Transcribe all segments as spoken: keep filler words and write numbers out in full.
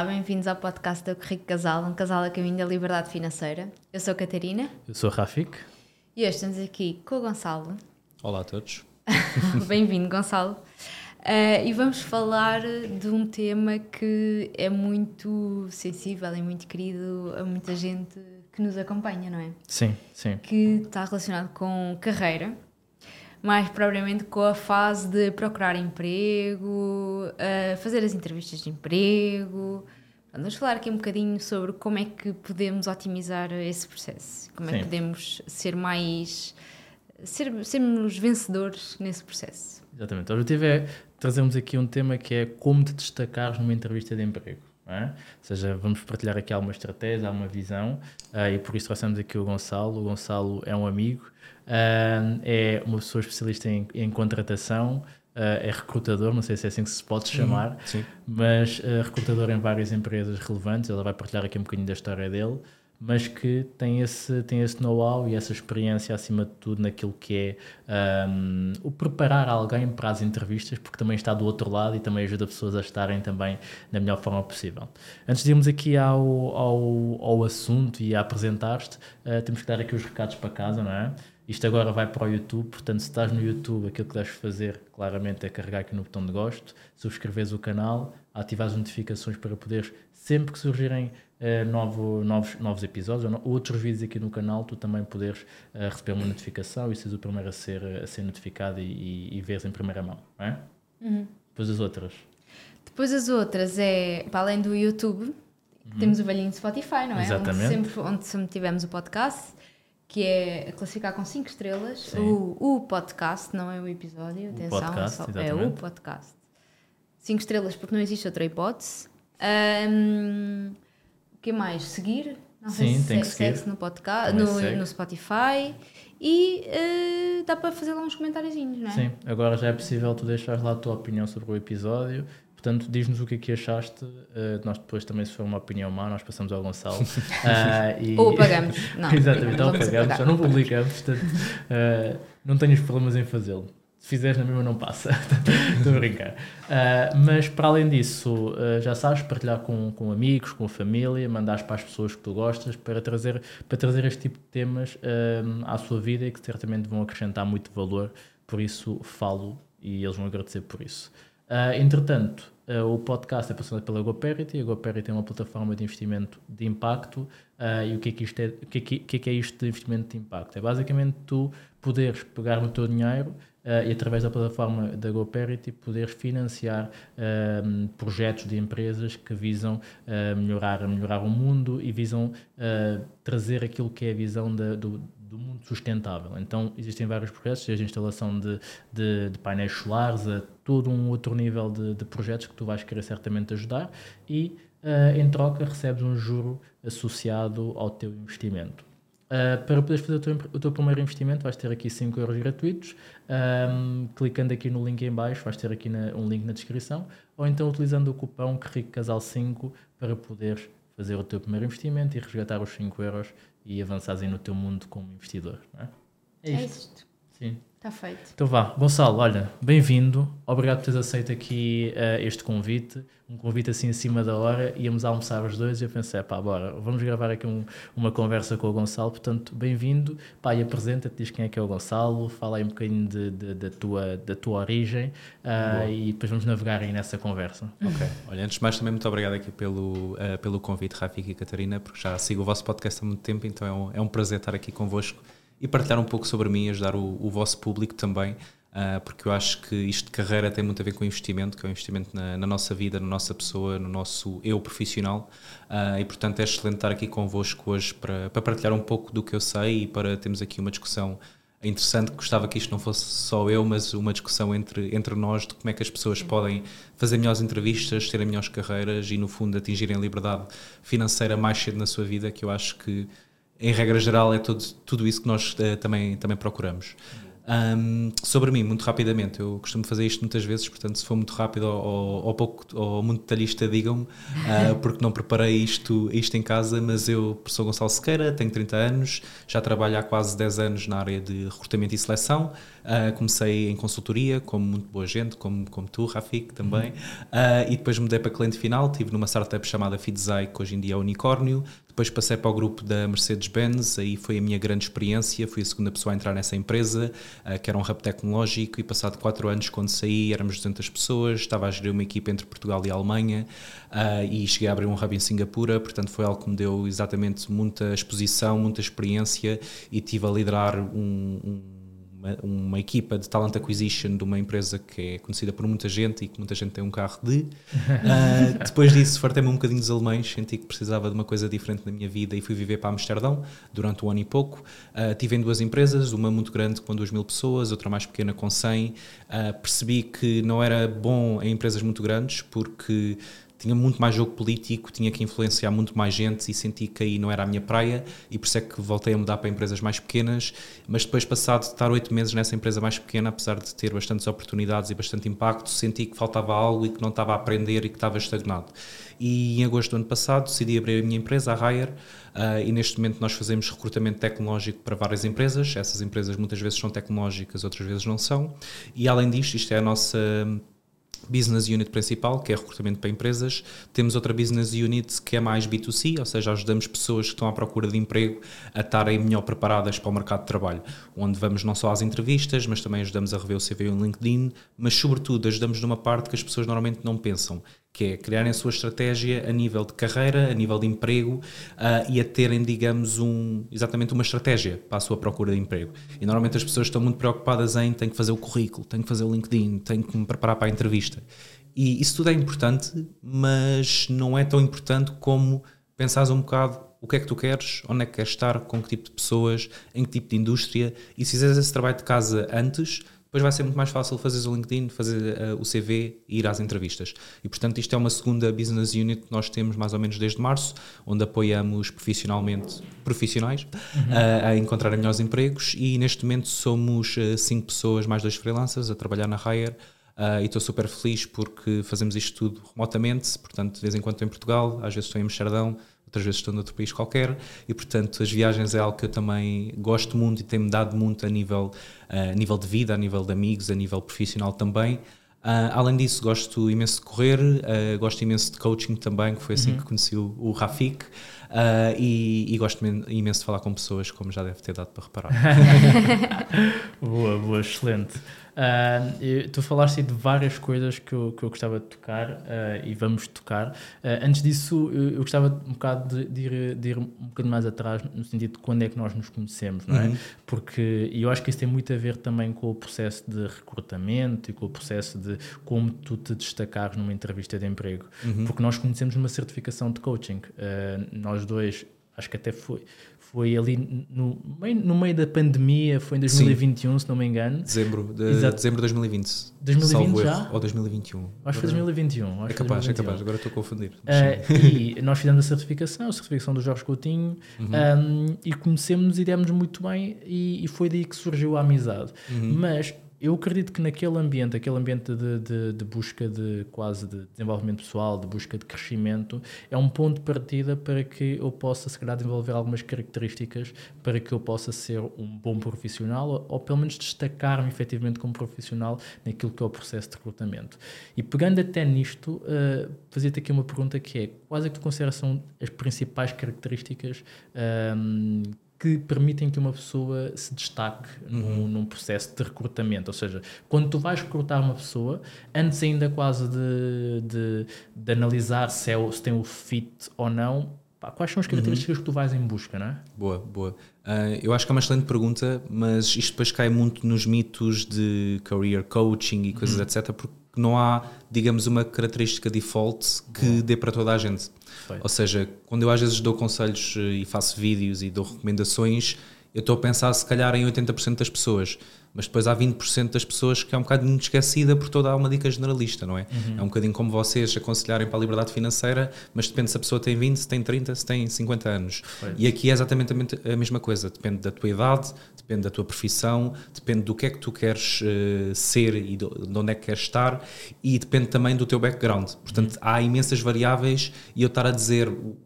Olá, bem-vindos ao podcast do Rico Casal, um casal a caminho da liberdade financeira. Eu sou a Catarina. Eu sou o Rafik. E hoje estamos aqui com o Gonçalo. Olá a todos. Bem-vindo, Gonçalo. Uh, e vamos falar de um tema que é muito sensível e muito querido a muita gente que nos acompanha, não é? Sim, sim. Que está relacionado com carreira, mais propriamente com a fase de procurar emprego, uh, fazer as entrevistas de emprego. Vamos falar aqui um bocadinho sobre como é que podemos otimizar esse processo, como Sim. é que podemos ser mais... Ser, sermos vencedores nesse processo. Exatamente. O objetivo é trazermos aqui um tema que é como te destacares numa entrevista de emprego. Não é? Ou seja, vamos partilhar aqui alguma estratégia, alguma visão, uh, e por isso trouxemos aqui o Gonçalo. O Gonçalo é um amigo, uh, é uma pessoa especialista em, em contratação, uh, é recrutador, não sei se é assim que se pode chamar, sim. mas uh, recrutador em várias empresas relevantes. Ele vai partilhar aqui um bocadinho da história dele, mas que tem esse, tem esse know-how e essa experiência acima de tudo naquilo que é um, o preparar alguém para as entrevistas, porque também está do outro lado e também ajuda pessoas a estarem também na melhor forma possível. Antes de irmos aqui ao, ao, ao assunto e a apresentar-te, uh, temos que dar aqui os recados para casa, não é? Isto agora vai para o YouTube, portanto, se estás no YouTube, aquilo que deves fazer, claramente, é carregar aqui no botão de gosto, subscreveres o canal, ativar as notificações para poderes, sempre que surgirem uh, novo, novos, novos episódios ou no, outros vídeos aqui no canal, tu também poderes uh, receber uma notificação e seres o primeiro a ser, a ser notificado e, e, e veres em primeira mão, não é? Uhum. Depois as outras. Depois as outras é, para além do YouTube, uhum. temos o velhinho de Spotify, não é? Exatamente. Onde sempre, onde sempre tivemos o podcast, que é classificar com cinco estrelas, o, o podcast, não é o episódio, o atenção, podcast, é, só, é o podcast. cinco estrelas porque não existe outra hipótese. Um, o que mais? Seguir? Não Sim, sei se tem que segue, seguir. no, podcast, no, no Spotify e uh, dá para fazer lá uns comentáriozinhos, não é? Sim, agora já é possível tu deixares lá a tua opinião sobre o episódio. Portanto, diz-nos o que é que achaste. Uh, nós depois também, se for uma opinião má, nós passamos ao Gonçalo. Uh, e... Ou apagamos. Não, Exatamente, ou apagamos, apagar. já não publicamos. Portanto, uh, não tenhas problemas em fazê-lo. Se fizeres na mesma não passa. Estou a brincar. Uh, mas para além disso, uh, já sabes, partilhar com, com amigos, com a família, mandar para as pessoas que tu gostas para trazer, para trazer este tipo de temas uh, à sua vida e que certamente vão acrescentar muito valor. Por isso falo e eles vão agradecer por isso. Uh, entretanto, uh, o podcast é patrocinado pela GoParity. A GoParity é uma plataforma de investimento de impacto. Uh, e o que é que, isto é, o que é que, que é que é isto de investimento de impacto? É basicamente tu poderes pegar no teu dinheiro uh, e através da plataforma da GoParity poderes financiar uh, projetos de empresas que visam uh, melhorar, melhorar o mundo e visam uh, trazer aquilo que é a visão da, do do mundo sustentável. Então existem vários projetos, desde a instalação de, de, de painéis solares a todo um outro nível de, de projetos que tu vais querer certamente ajudar e uh, em troca recebes um juro associado ao teu investimento. Uh, para poderes fazer o teu, o teu primeiro investimento vais ter aqui cinco euros gratuitos, um, clicando aqui no link em baixo vais ter aqui na, um link na descrição ou então utilizando o cupom Rico Casal cinco para poderes fazer o teu primeiro investimento e resgatar os cinco euros e avançares aí no teu mundo como investidor, não é? É isto. É isto. Sim. Está feito. Então vá, Gonçalo, olha, bem-vindo, obrigado por teres aceito aqui uh, este convite, um convite assim acima da hora, íamos almoçar os dois e eu pensei, pá, bora, vamos gravar aqui um, uma conversa com o Gonçalo, portanto, bem-vindo, pá, e apresenta-te, diz quem é que é o Gonçalo, fala aí um bocadinho de, de, de, da, tua, da tua origem uh, e depois vamos navegar aí nessa conversa. Ok, olha, antes de mais também muito obrigado aqui pelo, uh, pelo convite, Rafik e Catarina, porque já sigo o vosso podcast há muito tempo, então é um, é um prazer estar aqui convosco e partilhar um pouco sobre mim e ajudar o, o vosso público também, uh, porque eu acho que isto de carreira tem muito a ver com investimento, que é um investimento na, na nossa vida, na nossa pessoa, no nosso eu profissional, uh, e portanto é excelente estar aqui convosco hoje para, para partilhar um pouco do que eu sei e para termos aqui uma discussão interessante. Gostava que isto não fosse só eu, mas uma discussão entre, entre nós de como é que as pessoas podem fazer melhores entrevistas, terem melhores carreiras e no fundo atingirem a liberdade financeira mais cedo na sua vida, que eu acho que em regra geral é tudo, tudo isso que nós uh, também, também procuramos. Um, sobre mim, muito rapidamente, eu costumo fazer isto muitas vezes, portanto, se for muito rápido ou, ou pouco ou muito detalhista, digam-me, uh, porque não preparei isto, isto em casa, mas eu sou Gonçalo Sequeira, tenho trinta anos, já trabalho há quase dez anos na área de recrutamento e seleção. Uh, comecei em consultoria, como muito boa gente, como, como tu, Rafik, também, uh, e depois mudei para cliente final, estive numa startup chamada Fidzai, que hoje em dia é Unicórnio. Depois passei para o grupo da Mercedes-Benz, aí foi a minha grande experiência, fui a segunda pessoa a entrar nessa empresa, uh, que era um hub tecnológico, e passado quatro anos, quando saí, éramos duzentas pessoas, estava a gerir uma equipa entre Portugal e a Alemanha, uh, e cheguei a abrir um hub em Singapura, portanto foi algo que me deu exatamente muita exposição, muita experiência, e tive a liderar um, um Uma, uma equipa de talent acquisition de uma empresa que é conhecida por muita gente e que muita gente tem um carro de. Uh, depois disso, fartei-me um bocadinho dos alemães, senti que precisava de uma coisa diferente na minha vida e fui viver para Amsterdão durante um ano e pouco. Uh, tive em duas empresas, uma muito grande com duas mil pessoas, outra mais pequena com cem. Uh, percebi que não era bom em empresas muito grandes porque tinha muito mais jogo político, tinha que influenciar muito mais gente e senti que aí não era a minha praia, e por isso é que voltei a mudar para empresas mais pequenas. Mas depois, passado de estar oito meses nessa empresa mais pequena, apesar de ter bastantes oportunidades e bastante impacto, senti que faltava algo e que não estava a aprender e que estava estagnado. E em agosto do ano passado decidi abrir a minha empresa, a Hire, uh, e neste momento nós fazemos recrutamento tecnológico para várias empresas. Essas empresas muitas vezes são tecnológicas, outras vezes não são, e além disto, isto é a nossa business unit principal, que é recrutamento para empresas. Temos outra business unit que é mais B dois C, ou seja, ajudamos pessoas que estão à procura de emprego a estarem melhor preparadas para o mercado de trabalho, onde vamos não só às entrevistas, mas também ajudamos a rever o C V no LinkedIn, mas sobretudo ajudamos numa parte que as pessoas normalmente não pensam, que é criarem a sua estratégia a nível de carreira, a nível de emprego, uh, e a terem, digamos, um, exatamente uma estratégia para a sua procura de emprego. E normalmente as pessoas estão muito preocupadas em tenho que fazer o currículo, tenho que fazer o LinkedIn, tenho que me preparar para a entrevista. E isso tudo é importante, mas não é tão importante como pensares um bocado o que é que tu queres, onde é que queres estar, com que tipo de pessoas, em que tipo de indústria, e se fizeres esse trabalho de casa antes, depois vai ser muito mais fácil fazeres o LinkedIn, fazer uh, o C V e ir às entrevistas. E, portanto, isto é uma segunda business unit que nós temos mais ou menos desde março, onde apoiamos profissionalmente profissionais uhum. uh, a encontrarem melhores empregos, e neste momento somos uh, cinco pessoas, mais dois freelancers, a trabalhar na Hire, uh, e estou super feliz porque fazemos isto tudo remotamente, portanto, de vez em quando estou em Portugal, às vezes estou em Amsterdão, outras vezes estou noutro país qualquer, e portanto as viagens é algo que eu também gosto muito e tem-me dado muito a nível, uh, a nível de vida, a nível de amigos, a nível profissional também. Uh, além disso, gosto imenso de correr, uh, gosto imenso de coaching também, que foi assim uhum. que conheci o, o Rafik, uh, e, e gosto imenso de falar com pessoas, como já deve ter dado para reparar. Boa, boa, excelente. Uh, tu falaste de várias coisas que eu, que eu gostava de tocar, uh, e vamos tocar. Uh, antes disso, eu, eu gostava um bocado de, de, ir, de ir um bocadinho mais atrás, no sentido de quando é que nós nos conhecemos, não é? Uhum. Porque eu acho que isso tem muito a ver também com o processo de recrutamento e com o processo de como tu te destacares numa entrevista de emprego. Uhum. Porque nós conhecemos numa certificação de coaching. Uh, nós dois, acho que até foi... Foi ali no meio, no meio da pandemia, foi em dois mil e vinte e um, Sim. se não me engano. Dezembro de, dezembro de dois mil e vinte. dois mil e vinte Salvo já? Erro, ou dois mil e vinte e um. Acho que foi dois mil e vinte e um. É capaz, é capaz, agora estou a confundir. Uh, e nós fizemos a certificação, a certificação do Jorge Coutinho, uhum. um, e conhecemos e demos muito bem, e, e foi daí que surgiu a amizade. Uhum. Mas eu acredito que naquele ambiente, aquele ambiente de, de, de busca de quase de desenvolvimento pessoal, de busca de crescimento, é um ponto de partida para que eu possa, se calhar, desenvolver algumas características para que eu possa ser um bom profissional, ou, ou pelo menos destacar-me efetivamente como profissional naquilo que é o processo de recrutamento. E pegando até nisto, uh, fazia-te aqui uma pergunta que é: quais é que tu consideras são as principais características um, que permitem que uma pessoa se destaque uhum. num, num processo de recrutamento? Ou seja, quando tu vais recrutar uma pessoa, antes ainda quase de, de, de analisar se, é, se tem o fit ou não, pá, quais são as características uhum. que tu vais em busca, não é? Boa, boa. Uh, eu acho que é uma excelente pergunta, mas isto depois cai muito nos mitos de career coaching e coisas uhum. etcétera, porque não há, digamos, uma característica default que Boa. Dê para toda a gente. Foi. Ou seja, quando eu às vezes dou conselhos e faço vídeos e dou recomendações, eu estou a pensar se calhar em oitenta por cento das pessoas, mas depois há vinte por cento das pessoas que é um bocadinho esquecida por toda uma dica generalista, não é? Uhum. É um bocadinho como vocês aconselharem para a liberdade financeira, mas depende se a pessoa tem vinte, se tem trinta, se tem cinquenta anos. Perfeito. E aqui é exatamente a mesma coisa, depende da tua idade, depende da tua profissão, depende do que é que tu queres uh, ser e de onde é que queres estar, e depende também do teu background. Portanto, uhum. há imensas variáveis, e eu estar a dizer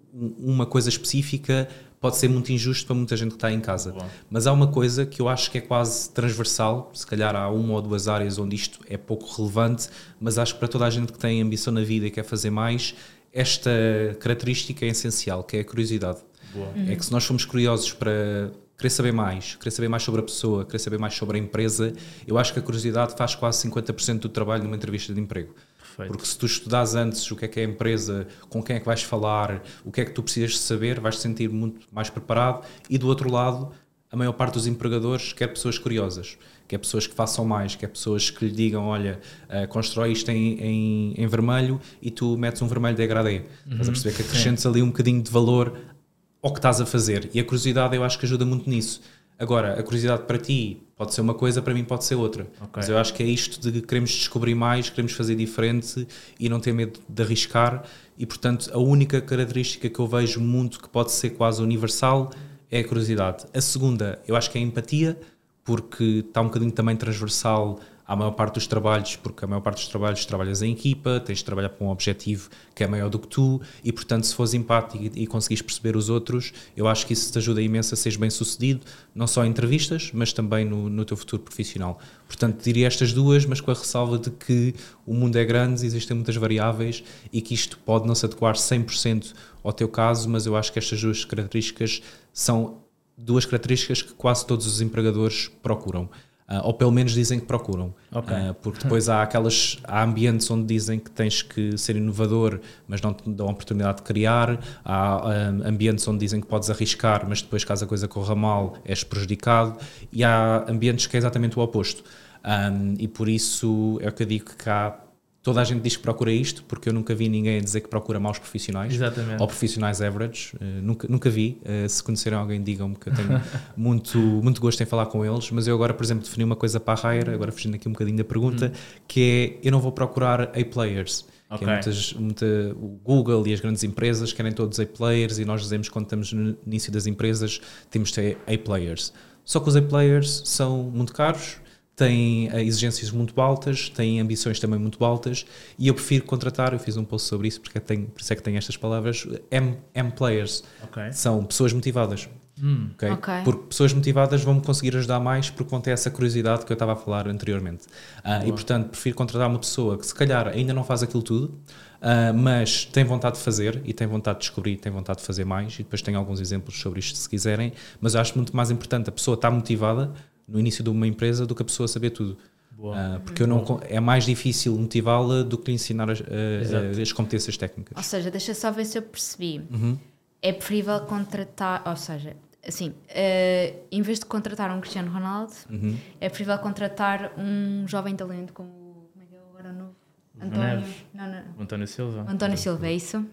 uma coisa específica pode ser muito injusto para muita gente que está em casa. Bom. Mas há uma coisa que eu acho que é quase transversal, se calhar há uma ou duas áreas onde isto é pouco relevante, mas acho que para toda a gente que tem ambição na vida e quer fazer mais, esta característica é essencial, que é a curiosidade. Uhum. É que se nós formos curiosos para querer saber mais, querer saber mais sobre a pessoa, querer saber mais sobre a empresa, eu acho que a curiosidade faz quase cinquenta por cento do trabalho numa entrevista de emprego. Perfeito. Porque se tu estudares antes o que é que é a empresa, com quem é que vais falar, o que é que tu precisas de saber, vais te sentir muito mais preparado. E do outro lado, a maior parte dos empregadores quer pessoas curiosas, quer pessoas que façam mais, quer pessoas que lhe digam, olha, uh, constrói isto em, em, em vermelho e tu metes um vermelho degradê. Uhum. Estás a perceber que acrescentes ali um bocadinho de valor ao que estás a fazer. E a curiosidade eu acho que ajuda muito nisso. Agora, a curiosidade para ti pode ser uma coisa, para mim pode ser outra. Okay. Mas eu acho que é isto de queremos descobrir mais, queremos fazer diferente e não ter medo de arriscar. E, portanto, a única característica que eu vejo muito que pode ser quase universal é a curiosidade. A segunda, eu acho que é a empatia, porque está um bocadinho também transversal à maior parte dos trabalhos, porque a maior parte dos trabalhos trabalhas em equipa, tens de trabalhar para um objetivo que é maior do que tu e, portanto, se fores empático e, e conseguires perceber os outros, eu acho que isso te ajuda imenso a seres bem sucedido, não só em entrevistas, mas também no, no teu futuro profissional. Portanto, diria estas duas, mas com a ressalva de que o mundo é grande, existem muitas variáveis e que isto pode não se adequar cem por cento ao teu caso, mas eu acho que estas duas características são duas características que quase todos os empregadores procuram. Uh, ou pelo menos dizem que procuram, okay. uh, porque depois há aquelas há ambientes onde dizem que tens que ser inovador, mas não te dão a oportunidade de criar, há uh, ambientes onde dizem que podes arriscar, mas depois caso a coisa corra mal és prejudicado, e há ambientes que é exatamente o oposto, um, e por isso é o que eu digo que cá toda a gente diz que procura isto, porque eu nunca vi ninguém a dizer que procura maus profissionais. Exatamente. Ou profissionais average. Uh, nunca, nunca vi. Uh, se conhecerem alguém, digam-me que eu tenho muito, muito gosto em falar com eles. Mas eu agora, por exemplo, defini uma coisa para a Hire, agora fugindo aqui um bocadinho da pergunta, hum. que é, eu não vou procurar A-players. Okay. Que é muitas, muita, o Google e as grandes empresas querem todos A-players e nós dizemos que quando estamos no início das empresas temos de ter A-players. Só que os A-players são muito caros, têm exigências muito altas, têm ambições também muito altas e eu prefiro contratar, eu fiz um post sobre isso porque tenho, por isso é que tenho estas palavras, M, M-players, okay. São pessoas motivadas. Hum. Okay? Okay. Porque pessoas motivadas vão-me conseguir ajudar mais porque vão ter essa curiosidade que eu estava a falar anteriormente. Uh, e portanto prefiro contratar uma pessoa que se calhar ainda não faz aquilo tudo, uh, mas tem vontade de fazer e tem vontade de descobrir, tem vontade de fazer mais, e depois tenho alguns exemplos sobre isto se quiserem, mas eu acho muito mais importante a pessoa estar motivada no início de uma empresa do que a pessoa saber tudo. Uh, porque eu não, é mais difícil motivá-la do que lhe ensinar as, uh, as competências técnicas. Ou seja, deixa só ver se eu percebi. Uhum. É preferível contratar, ou seja, assim, uh, em vez de contratar um Cristiano Ronaldo, uhum. é preferível contratar um jovem talento como, como é que é agora o novo? António, não, não. António Silva. António Silva, é isso?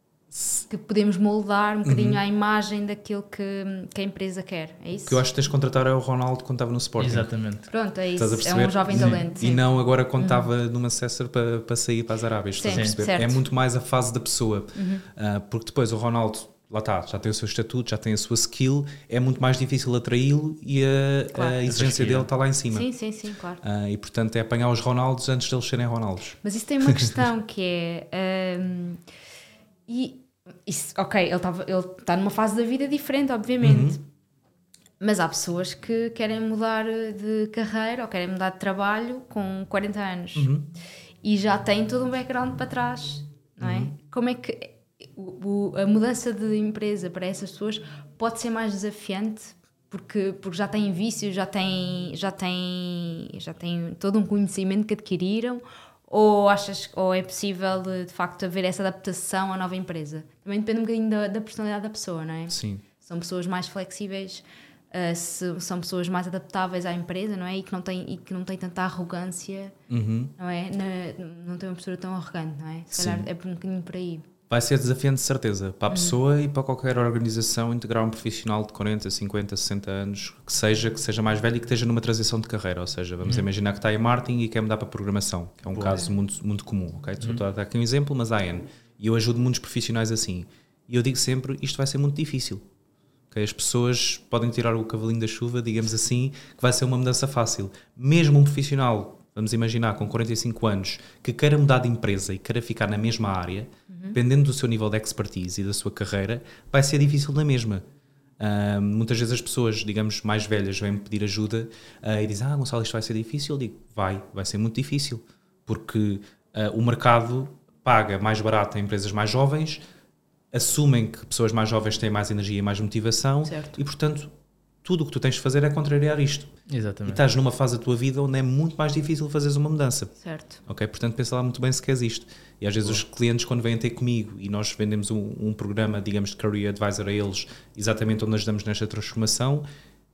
Que podemos moldar um bocadinho uhum. à imagem daquilo que, que a empresa quer, é isso? O que eu acho que tens de contratar é o Ronaldo quando estava no Sporting. Exatamente. Pronto, é isso, é um jovem talento. Sim. E não agora quando estava uhum. numa César para, para sair para as Arábias, estás a perceber? Certo. É muito mais a fase da pessoa, uhum. uh, porque depois o Ronaldo, lá está, já tem o seu estatuto, já tem a sua skill, é muito mais difícil atraí-lo e a, claro. a exigência dele está lá em cima. Sim, sim, sim, claro. Uh, e portanto é apanhar os Ronaldos antes de eles serem Ronaldos. Mas isso tem uma questão que é... Um, e Isso, ok, ele está ele tá numa fase da vida diferente, obviamente, uhum. mas há pessoas que querem mudar de carreira ou querem mudar de trabalho com quarenta anos uhum. e já têm todo um background para trás, não é? Uhum. Como é que o, o, a mudança de empresa para essas pessoas pode ser mais desafiante porque, porque já têm vícios, já têm, já têm, já têm todo um conhecimento que adquiriram? Ou achas, ou é possível de, de facto haver essa adaptação à nova empresa? Também depende um bocadinho da, da personalidade da pessoa, não é? Sim. São pessoas mais flexíveis, uh, se, são pessoas mais adaptáveis à empresa, não é? E que não têm, e que não têm tanta arrogância, uhum. não é? Na, não têm uma postura tão arrogante, não é? Se calhar é um bocadinho por aí. Vai ser desafiante de certeza para a pessoa uhum. e para qualquer organização integrar um profissional de quarenta, cinquenta, sessenta anos que seja, que seja mais velho e que esteja numa transição de carreira, ou seja, vamos uhum. imaginar que está em marketing e quer mudar para programação, que é um Boa. caso muito, muito comum, ok? Uhum. Estou a dar aqui um exemplo, mas há N. E eu ajudo muitos profissionais assim. E eu digo sempre, isto vai ser muito difícil. Okay? As pessoas podem tirar o cavalinho da chuva, digamos assim, que vai ser uma mudança fácil. Mesmo um profissional, vamos imaginar, com quarenta e cinco anos, que queira mudar de empresa e queira ficar na mesma área, uhum. dependendo do seu nível de expertise e da sua carreira, vai ser difícil na mesma. Uh, muitas vezes as pessoas, digamos, mais velhas vêm-me pedir ajuda uh, e dizem, ah, Gonçalo, isto vai ser difícil? Eu digo, vai, vai ser muito difícil, porque uh, o mercado paga mais barato a empresas mais jovens, assumem que pessoas mais jovens têm mais energia e mais motivação, certo. E, portanto, tudo o que tu tens de fazer é contrariar isto. Exatamente. E estás numa fase da tua vida onde é muito mais difícil fazeres uma mudança. Certo. Ok? Portanto, pensa lá muito bem se queres isto. E às vezes Boa. Os clientes, quando vêm ter comigo e nós vendemos um, um programa, digamos, de Career Advisor a eles, exatamente onde ajudamos nesta transformação,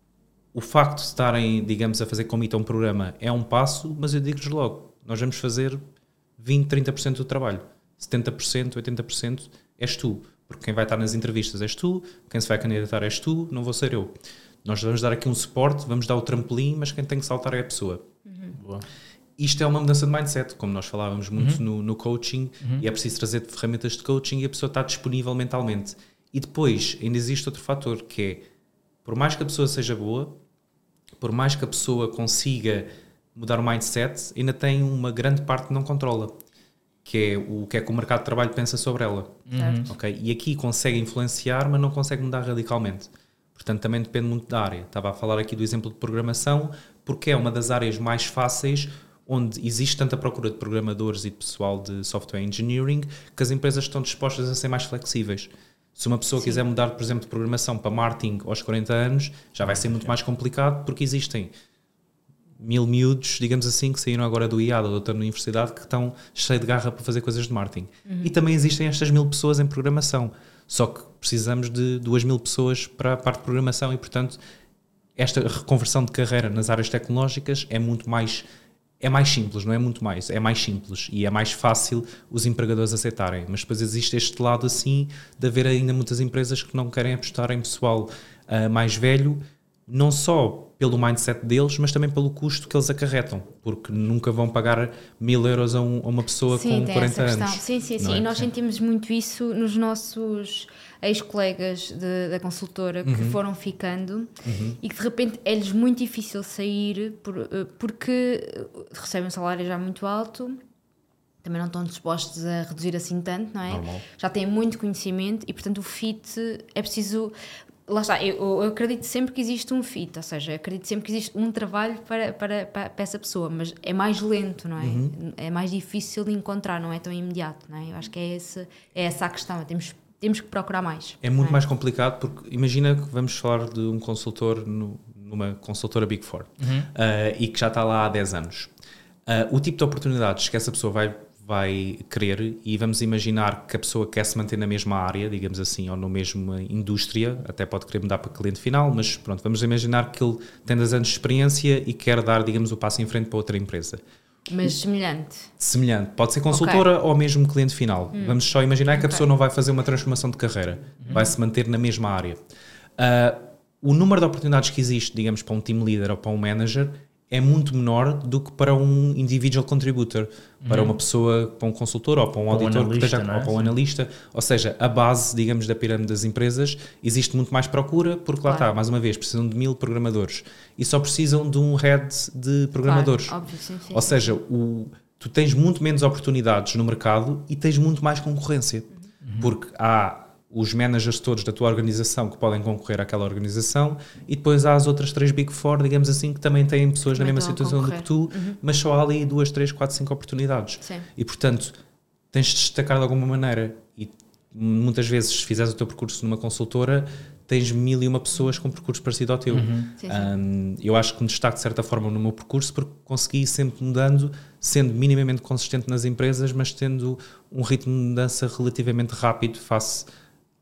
o facto de estarem, digamos, a fazer commit a um programa é um passo, mas eu digo-lhes logo, nós vamos fazer vinte, trinta por cento do trabalho. setenta por cento, oitenta por cento és tu. Porque quem vai estar nas entrevistas és tu, quem se vai candidatar és tu, não vou ser eu. Nós vamos dar aqui um suporte, vamos dar o trampolim, mas quem tem que saltar é a pessoa. Uhum. Boa. Isto é uma mudança de mindset, como nós falávamos muito uhum. no, no coaching, uhum. e é preciso trazer ferramentas de coaching e a pessoa está disponível mentalmente. E depois ainda existe outro fator, que é, por mais que a pessoa seja boa, por mais que a pessoa consiga mudar o mindset, ainda tem uma grande parte que não controla, que é o que é que o mercado de trabalho pensa sobre ela. Uhum. Okay? E aqui consegue influenciar, mas não consegue mudar radicalmente. Portanto, também depende muito da área. Estava a falar aqui do exemplo de programação, porque é uma das áreas mais fáceis onde existe tanta procura de programadores e de pessoal de software engineering que as empresas estão dispostas a ser mais flexíveis. Se uma pessoa Sim. quiser mudar, por exemplo, de programação para marketing aos quarenta anos, já vai ser muito mais complicado, porque existem mil miúdos, digamos assim, que saíram agora do I A, da outra universidade, que estão cheios de garra para fazer coisas de marketing. Uhum. E também existem estas mil pessoas em programação. Só que precisamos de duas mil pessoas para a parte de programação e, portanto, esta reconversão de carreira nas áreas tecnológicas é muito mais, é mais simples, não é muito mais, é mais simples e é mais fácil os empregadores aceitarem. Mas depois existe este lado assim de haver ainda muitas empresas que não querem apostar em pessoal uh, mais velho, não só pelo mindset deles, mas também pelo custo que eles acarretam, porque nunca vão pagar mil euros a, um, a uma pessoa sim, com quarenta anos. Sim, sim, sim. É? E nós sentimos muito isso nos nossos ex-colegas de, da consultora que uhum. foram ficando uhum. e que de repente é-lhes muito difícil sair por, porque recebem um salário já muito alto, também não estão dispostos a reduzir assim tanto, não é? Normal. Já têm muito conhecimento e, portanto, o fit é preciso... Lá está, eu, eu acredito sempre que existe um fit, ou seja, eu acredito sempre que existe um trabalho para, para, para, para essa pessoa, mas é mais lento, não é? Uhum. É mais difícil de encontrar, não é tão imediato, não é? Eu acho que é, esse, é essa a questão, temos, temos que procurar mais. É muito é? mais complicado, porque imagina que vamos falar de um consultor no, numa consultora Big Four uhum. uh, e que já está lá há dez anos. Uh, o tipo de oportunidades que essa pessoa vai vai querer, e vamos imaginar que a pessoa quer se manter na mesma área, digamos assim, ou na mesma indústria, até pode querer mudar para cliente final, mas pronto, vamos imaginar que ele tem dez anos de experiência e quer dar, digamos, o passo em frente para outra empresa. Mas semelhante. Semelhante. Pode ser consultora okay. ou mesmo cliente final. Hum. Vamos só imaginar que a okay. pessoa não vai fazer uma transformação de carreira, uhum. vai se manter na mesma área. Uh, o número de oportunidades que existe, digamos, para um team leader ou para um manager é muito menor do que para um individual contributor, uhum. para uma pessoa, para um consultor ou para um auditor, um analista, que esteja, é? ou para um Sim. analista. Ou seja, a base, digamos, da pirâmide das empresas, existe muito mais procura, porque lá claro. está, mais uma vez, precisam de mil programadores e só precisam de um head de programadores. Claro, óbvio, sim, sim, ou sim, seja, sim. O, tu tens muito menos oportunidades no mercado e tens muito mais concorrência, uhum. porque há os managers todos da tua organização que podem concorrer àquela organização e depois há as outras três Big Four, digamos assim, que também têm pessoas também na mesma situação do que tu, uhum. mas só há ali duas, três, quatro, cinco oportunidades. Sim. E, portanto, tens de destacar de alguma maneira e muitas vezes, se fizeres o teu percurso numa consultora, tens mil e uma pessoas com percurso parecido ao teu. Uhum. Sim, sim. Um, eu acho que me destaco de certa forma no meu percurso porque consegui sempre mudando, sendo minimamente consistente nas empresas, mas tendo um ritmo de mudança relativamente rápido face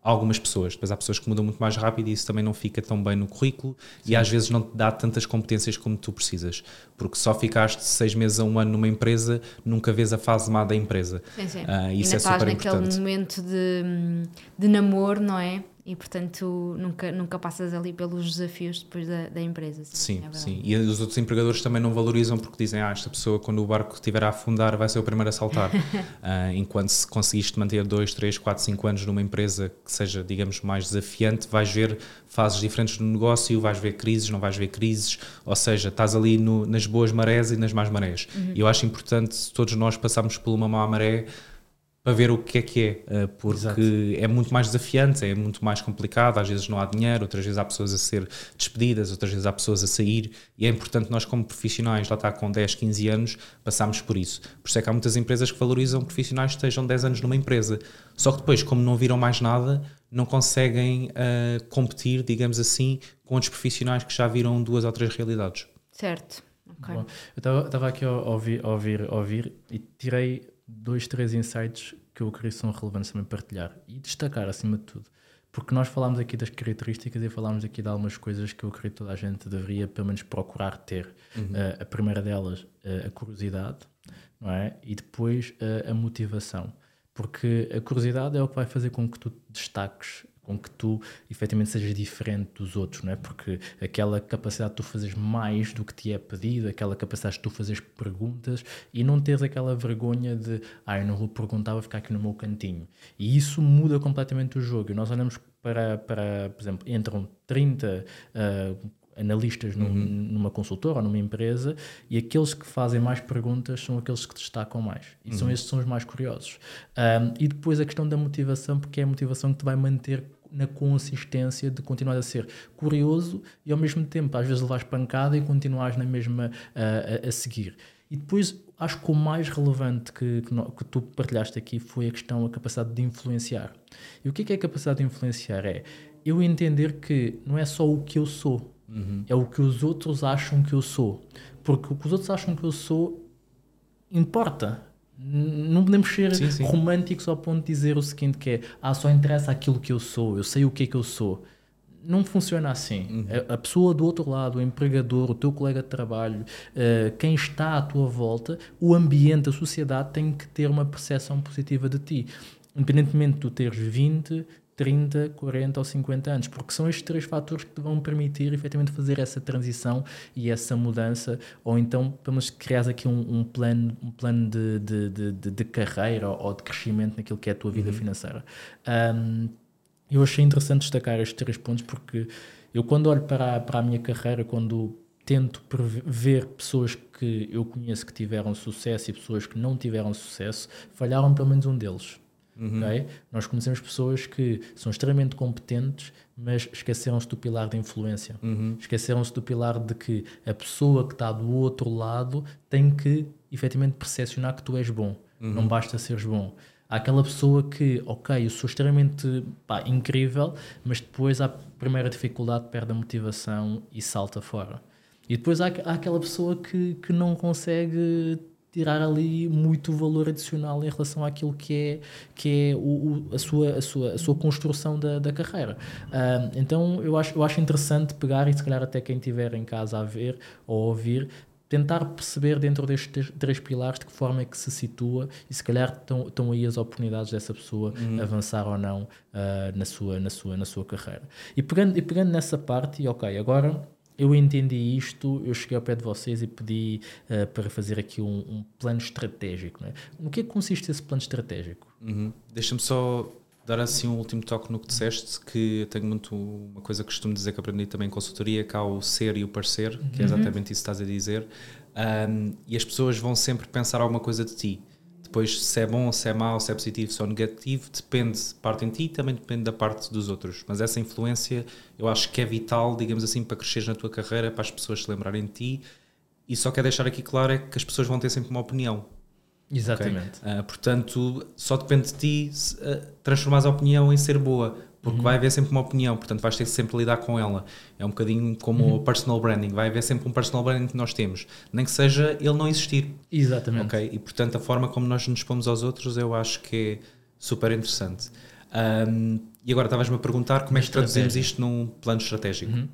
algumas pessoas. Depois há pessoas que mudam muito mais rápido e isso também não fica tão bem no currículo. Sim. E às vezes não te dá tantas competências como tu precisas, porque só ficaste seis meses a um ano numa empresa, nunca vês a fase má da empresa. Sim, sim. Uh, e isso é super importante. naquele momento de, de namoro, não é? E portanto nunca, nunca passas ali pelos desafios depois da, da empresa. Sim, sim, é sim. E os outros empregadores também não valorizam porque dizem, ah, esta pessoa quando o barco estiver a afundar vai ser o primeiro a saltar. uh, enquanto se conseguiste manter dois, três, quatro, cinco anos numa empresa que seja, digamos, mais desafiante, vais ver fases diferentes no negócio, vais ver crises, não vais ver crises, ou seja, estás ali no, nas boas marés e nas más marés. Uhum. E eu acho importante todos nós passarmos por uma má maré para ver o que é que é, porque Exato. É muito mais desafiante, é muito mais complicado, às vezes não há dinheiro, outras vezes há pessoas a ser despedidas, outras vezes há pessoas a sair, e é importante nós como profissionais, lá está com dez, quinze anos, passarmos por isso. Por isso é que há muitas empresas que valorizam profissionais que estejam dez anos numa empresa, só que depois, como não viram mais nada, não conseguem uh, competir, digamos assim, com outros profissionais que já viram duas ou três realidades. Certo. Okay. Bom, eu estava aqui a ouvir, a ouvir, a ouvir e tirei dois, três insights que eu creio que são relevantes também partilhar e destacar acima de tudo, porque nós falámos aqui das características e falámos aqui de algumas coisas que eu creio que toda a gente deveria pelo menos procurar ter. Uhum. Uh, a primeira delas, uh, a curiosidade, não é? E depois uh, a motivação, porque a curiosidade é o que vai fazer com que tu destaques, com que tu efetivamente sejas diferente dos outros, não é? Porque aquela capacidade de tu fazeres mais do que te é pedido, aquela capacidade de tu fazeres perguntas e não teres aquela vergonha de ah, eu não vou perguntar, vou ficar aqui no meu cantinho. E isso muda completamente o jogo. E nós olhamos para, para por exemplo, entram trinta uh, analistas num, uhum. numa consultora ou numa empresa e aqueles que fazem mais perguntas são aqueles que destacam mais. E uhum. são esses que são os mais curiosos. Um, e depois a questão da motivação, porque é a motivação que te vai manter na consistência de continuar a ser curioso e ao mesmo tempo às vezes levares pancada e continuares na mesma uh, a, a seguir. E depois acho que o mais relevante que, que, no, que tu partilhaste aqui foi a questão, a capacidade de influenciar. E o que é, que é a capacidade de influenciar? É eu entender que não é só o que eu sou, uhum. é o que os outros acham que eu sou. Porque o que os outros acham que eu sou importa. Não podemos ser sim, sim. românticos ao ponto de dizer o seguinte, que é ah, só interessa aquilo que eu sou, eu sei o que é que eu sou. Não funciona assim. Uhum. A, a pessoa do outro lado, o empregador, o teu colega de trabalho, uh, quem está à tua volta, o ambiente, a sociedade tem que ter uma percepção positiva de ti. Independentemente de tu teres vinte, trinta, quarenta ou cinquenta anos, porque são estes três fatores que te vão permitir efetivamente fazer essa transição e essa mudança, ou então pelo menos criares aqui um, um plano, um plano de, de, de, de carreira ou de crescimento naquilo que é a tua vida uhum. financeira. Um, eu achei interessante destacar estes três pontos porque eu quando olho para a, para a minha carreira, quando tento ver pessoas que eu conheço que tiveram sucesso e pessoas que não tiveram sucesso, falharam pelo menos um deles. Uhum. Okay? Nós conhecemos pessoas que são extremamente competentes, mas esqueceram-se do pilar da influência. Uhum. Esqueceram-se do pilar de que a pessoa que está do outro lado tem que, efetivamente, percepcionar que tu és bom. Uhum. Não basta seres bom. Há aquela pessoa que, ok, eu sou extremamente pá, incrível, mas depois, à primeira dificuldade, perde a motivação e salta fora. E depois há, há aquela pessoa que, que não consegue tirar ali muito valor adicional em relação àquilo que é, que é o, o, a, sua, a, sua, a sua construção da, da carreira. Uh, então eu acho, eu acho interessante pegar, e se calhar até quem estiver em casa a ver ou a ouvir, tentar perceber dentro destes três pilares de que forma é que se situa e se calhar estão, estão aí as oportunidades dessa pessoa uhum. avançar ou não uh, na, sua, na, sua, na sua carreira. E pegando, e pegando nessa parte, e ok, agora eu entendi isto, eu cheguei ao pé de vocês e pedi uh, para fazer aqui um, um plano estratégico. Não é? No que é que consiste esse plano estratégico? Uhum. Deixa-me só dar assim um último toque no que disseste, que eu tenho muito uma coisa que costumo dizer que aprendi também em consultoria, que há o ser e o parecer, uhum. que é exatamente isso que estás a dizer, um, e as pessoas vão sempre pensar alguma coisa de ti. Depois, se é bom, se é mau, se é positivo, se é negativo, depende, parte em ti, também depende da parte dos outros. Mas essa influência, eu acho que é vital, digamos assim, para cresceres na tua carreira, para as pessoas se lembrarem de ti. E só quero deixar aqui claro é que as pessoas vão ter sempre uma opinião. Exatamente. Okay? Uh, portanto, só depende de ti uh, transformar a opinião em ser boa, porque uhum. vai haver sempre uma opinião, portanto vais ter que sempre lidar com ela. É um bocadinho como uhum. o personal branding, vai haver sempre um personal branding que nós temos, nem que seja ele não existir. Exatamente. Okay? E portanto a forma como nós nos expomos aos outros eu acho que é super interessante. Um, e agora estavas-me a perguntar como é que traduzimos isto num plano estratégico. Uhum.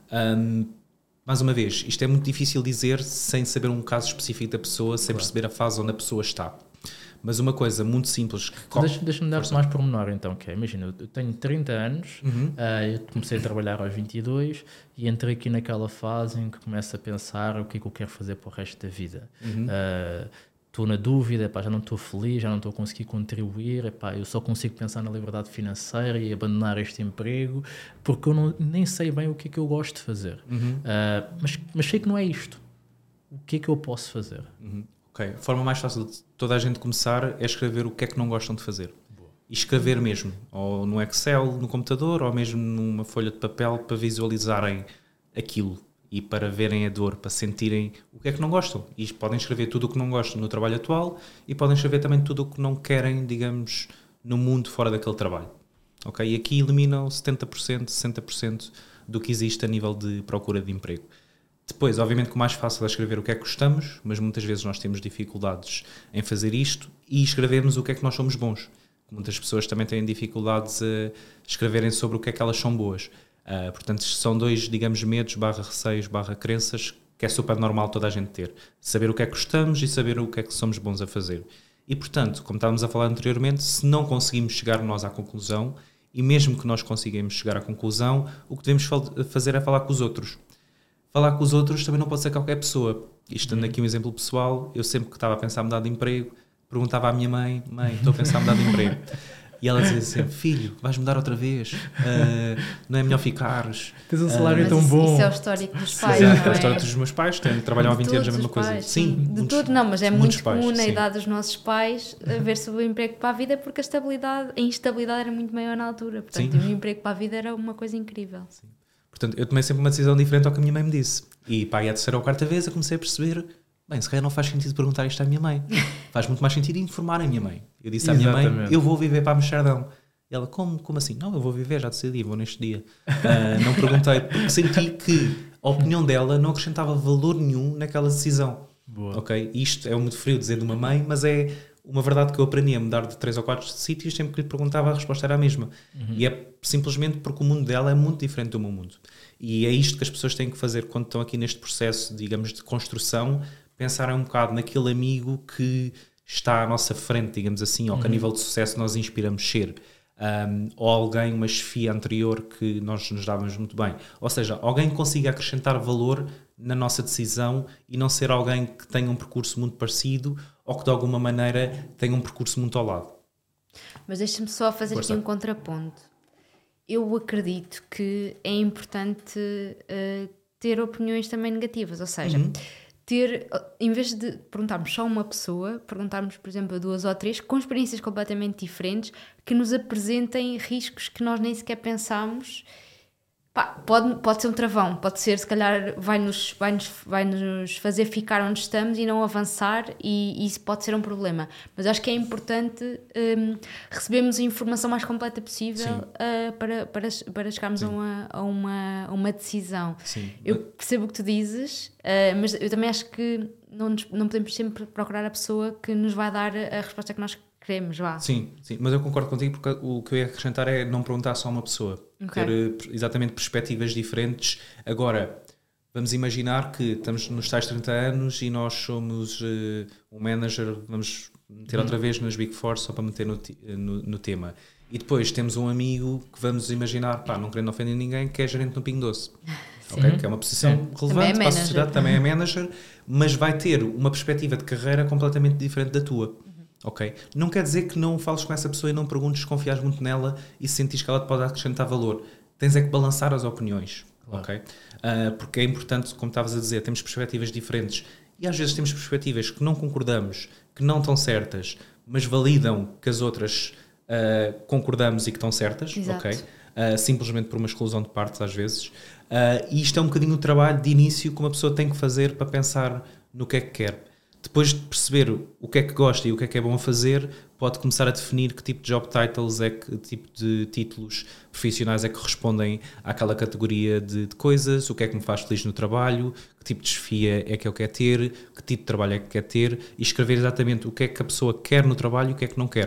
Um, mais uma vez, isto é muito difícil dizer sem saber um caso específico da pessoa, sem claro. perceber a fase onde a pessoa está. Mas uma coisa muito simples... Que Deixa, deixa-me dar-te mais pormenor então, que é, imagina, eu tenho trinta anos, uhum. uh, eu comecei a trabalhar aos vinte e dois e entrei aqui naquela fase em que começo a pensar o que é que eu quero fazer para o resto da vida. Uhum. Uh, Estou na dúvida, epá, já não estou feliz, já não estou a conseguir contribuir, epá, eu só consigo pensar na liberdade financeira e abandonar este emprego, porque eu não, nem sei bem o que é que eu gosto de fazer. Uhum. Uh, mas, mas sei que não é isto. O que é que eu posso fazer? Uhum. Ok, a forma mais fácil de toda a gente começar é escrever o que é que não gostam de fazer. Boa. E escrever mesmo, ou no Excel, no computador, ou mesmo numa folha de papel para visualizarem aquilo. E para verem a dor, para sentirem o que é que não gostam. E podem escrever tudo o que não gostam no trabalho atual e podem escrever também tudo o que não querem, digamos, no mundo fora daquele trabalho. Okay? E aqui eliminam setenta por cento, sessenta por cento do que existe a nível de procura de emprego. Depois, obviamente que o mais fácil é escrever o que é que gostamos, mas muitas vezes nós temos dificuldades em fazer isto e escrevermos o que é que nós somos bons. Muitas pessoas também têm dificuldades a escreverem sobre o que é que elas são boas. Uh, portanto, são dois, digamos, medos, barra receios, barra crenças, que é super normal toda a gente ter. Saber o que é que gostamos e saber o que é que somos bons a fazer. E, portanto, como estávamos a falar anteriormente, se não conseguimos chegar nós à conclusão, e mesmo que nós consigamos chegar à conclusão, o que devemos fazer é falar com os outros. Falar com os outros também não pode ser qualquer pessoa. Isto, dando aqui um exemplo pessoal, eu sempre que estava a pensar em mudar de emprego, perguntava à minha mãe, mãe, estou a pensar em mudar de emprego. E ela dizia assim, filho, vais mudar outra vez, uh, não é melhor ficares. Tens um salário uh, tão isso, bom. Isso é o histórico dos pais, Sim, não é? é? o histórico dos meus pais, têm trabalhado há vinte anos a mesma coisa. Pais, sim, de muitos, tudo não, mas é muito pais, comum na sim. idade dos nossos pais ver-se o emprego para a vida porque a estabilidade, a instabilidade era muito maior na altura. Portanto, ter um emprego para a vida era uma coisa incrível. Sim. Portanto, eu tomei sempre uma decisão diferente ao que a minha mãe me disse. E pá, e a terceira ou quarta vez eu comecei a perceber, bem, se calhar não faz sentido perguntar isto à minha mãe. Faz muito mais sentido informar a minha mãe. Eu disse à minha mãe, eu vou viver para Amsterdão. E ela, como, como assim? Não, eu vou viver, já decidi, vou neste dia. Uh, não perguntei, porque senti que a opinião dela não acrescentava valor nenhum naquela decisão. Boa. Okay? Isto é muito frio dizer de uma mãe, mas é uma verdade que eu aprendi a mudar de três ou quatro sítios, sempre que lhe perguntava a resposta era a mesma. Uhum. E é simplesmente porque o mundo dela é muito diferente do meu mundo. E é isto que as pessoas têm que fazer quando estão aqui neste processo, digamos, de construção, pensarem um bocado naquele amigo que está à nossa frente, digamos assim, ou que a nível de sucesso nós inspiramos ser. Um, ou alguém, uma chefia anterior que nós nos dávamos muito bem. Ou seja, alguém que consiga acrescentar valor na nossa decisão e não ser alguém que tenha um percurso muito parecido ou que de alguma maneira tenha um percurso muito ao lado. Mas deixa-me só fazer Força. aqui um contraponto. Eu acredito que é importante uh, ter opiniões também negativas, ou seja, uhum. ter, em vez de perguntarmos só uma pessoa, perguntarmos, por exemplo, a duas ou três com experiências completamente diferentes que nos apresentem riscos que nós nem sequer pensámos. Pá, pode, pode ser um travão, pode ser, se calhar vai-nos, vai-nos, vai-nos fazer ficar onde estamos e não avançar, e, e isso pode ser um problema. Mas acho que é importante um, recebermos a informação mais completa possível uh, para, para, para chegarmos a uma, a, uma, a uma decisão. Sim. Eu percebo o que tu dizes, uh, mas eu também acho que não, nos, não podemos sempre procurar a pessoa que nos vai dar a resposta que nós queremos, vá. Sim, sim, mas eu concordo contigo, porque o que eu ia acrescentar é não perguntar só a uma pessoa. Okay. Ter exatamente perspectivas diferentes. Agora, vamos imaginar que estamos nos tais trinta anos e nós somos uh, um manager, vamos meter uhum. outra vez nas Big Four só para meter no, no, no tema. E depois temos um amigo que vamos imaginar, pá, não querendo ofender ninguém, que é gerente no Pingo Doce. Okay? Que é uma posição Sim. relevante é para a sociedade, também é manager, mas vai ter uma perspectiva de carreira completamente diferente da tua. Ok? Não quer dizer que não fales com essa pessoa e não perguntes, confias muito nela e sentires que ela te pode acrescentar valor. Tens é que balançar as opiniões. Claro. Ok? Uh, porque é importante, como estavas a dizer, temos perspectivas diferentes e às vezes temos perspectivas que não concordamos, que não estão certas, mas validam que as outras uh, concordamos e que estão certas. Exato. Ok? Uh, simplesmente por uma exclusão de partes às vezes. Uh, e isto é um bocadinho o trabalho de início que uma pessoa tem que fazer para pensar no que é que quer. Depois de perceber o que é que gosta e o que é que é bom a fazer, pode começar a definir que tipo de job titles, é que tipo de títulos profissionais é que respondem àquela categoria de, de coisas, o que é que me faz feliz no trabalho, que tipo de desafio é que eu quero ter, que tipo de trabalho é que quer ter, e escrever exatamente o que é que a pessoa quer no trabalho e o que é que não quer.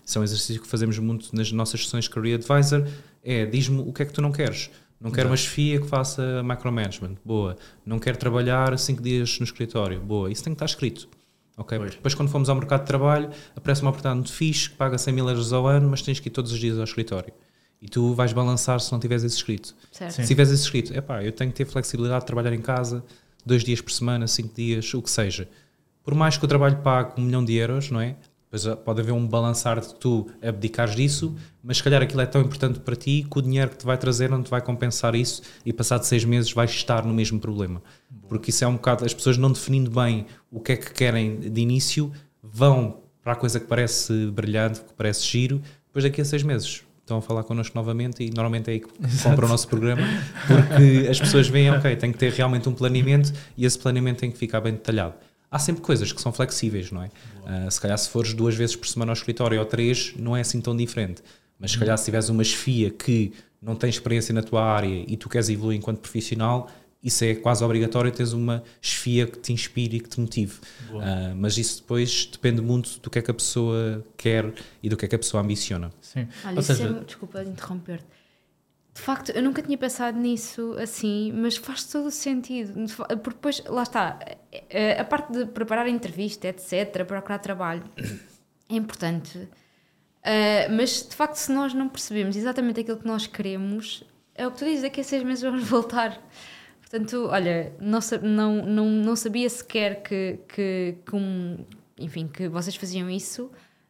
Isso é um exercício que fazemos muito nas nossas sessões Career Advisor, é diz-me o que é que tu não queres. Não quero uma chefia que faça micromanagement, boa. Não quero trabalhar cinco dias no escritório, boa. Isso tem que estar escrito. Okay? Depois, quando fomos ao mercado de trabalho, aparece uma oportunidade muito fixe que paga cem mil euros ao ano, mas tens que ir todos os dias ao escritório. E tu vais balançar se não tiveres isso escrito. Certo. Se tiveres isso escrito, epá, eu tenho que ter flexibilidade de trabalhar em casa, dois dias por semana, cinco dias, o que seja. Por mais que o trabalho pague um milhão de euros, não é? Depois pode haver um balançar de tu abdicares disso, mas se calhar aquilo é tão importante para ti que o dinheiro que te vai trazer não te vai compensar isso e passado seis meses vais estar no mesmo problema. Porque isso é um bocado, as pessoas não definindo bem o que é que querem de início, vão para a coisa que parece brilhante, que parece giro, depois daqui a seis meses estão a falar connosco novamente e normalmente é aí que compram o nosso programa, porque as pessoas veem, ok, tem que ter realmente um planeamento e esse planeamento tem que ficar bem detalhado. Há sempre coisas que são flexíveis, não é? Uh, se calhar se fores duas vezes por semana ao escritório ou três, não é assim tão diferente. Mas se calhar se tiveres uma chefia que não tem experiência na tua área e tu queres evoluir enquanto profissional, isso é quase obrigatório, teres uma chefia que te inspire e que te motive. Uh, mas isso depois depende muito do que é que a pessoa quer e do que é que a pessoa ambiciona. Sim. Olha, seja... é, desculpa interromper-te. De facto, eu nunca tinha pensado nisso assim, mas faz todo o sentido. Porque depois, lá está, a parte de preparar a entrevista, etcétera, procurar trabalho, é importante. Uh, mas, de facto, se nós não percebemos exatamente aquilo que nós queremos, é o que tu dizes, daqui a seis meses vamos voltar. Portanto, olha, não, não, não, não sabia sequer que, que, que, um, enfim, que vocês faziam isso,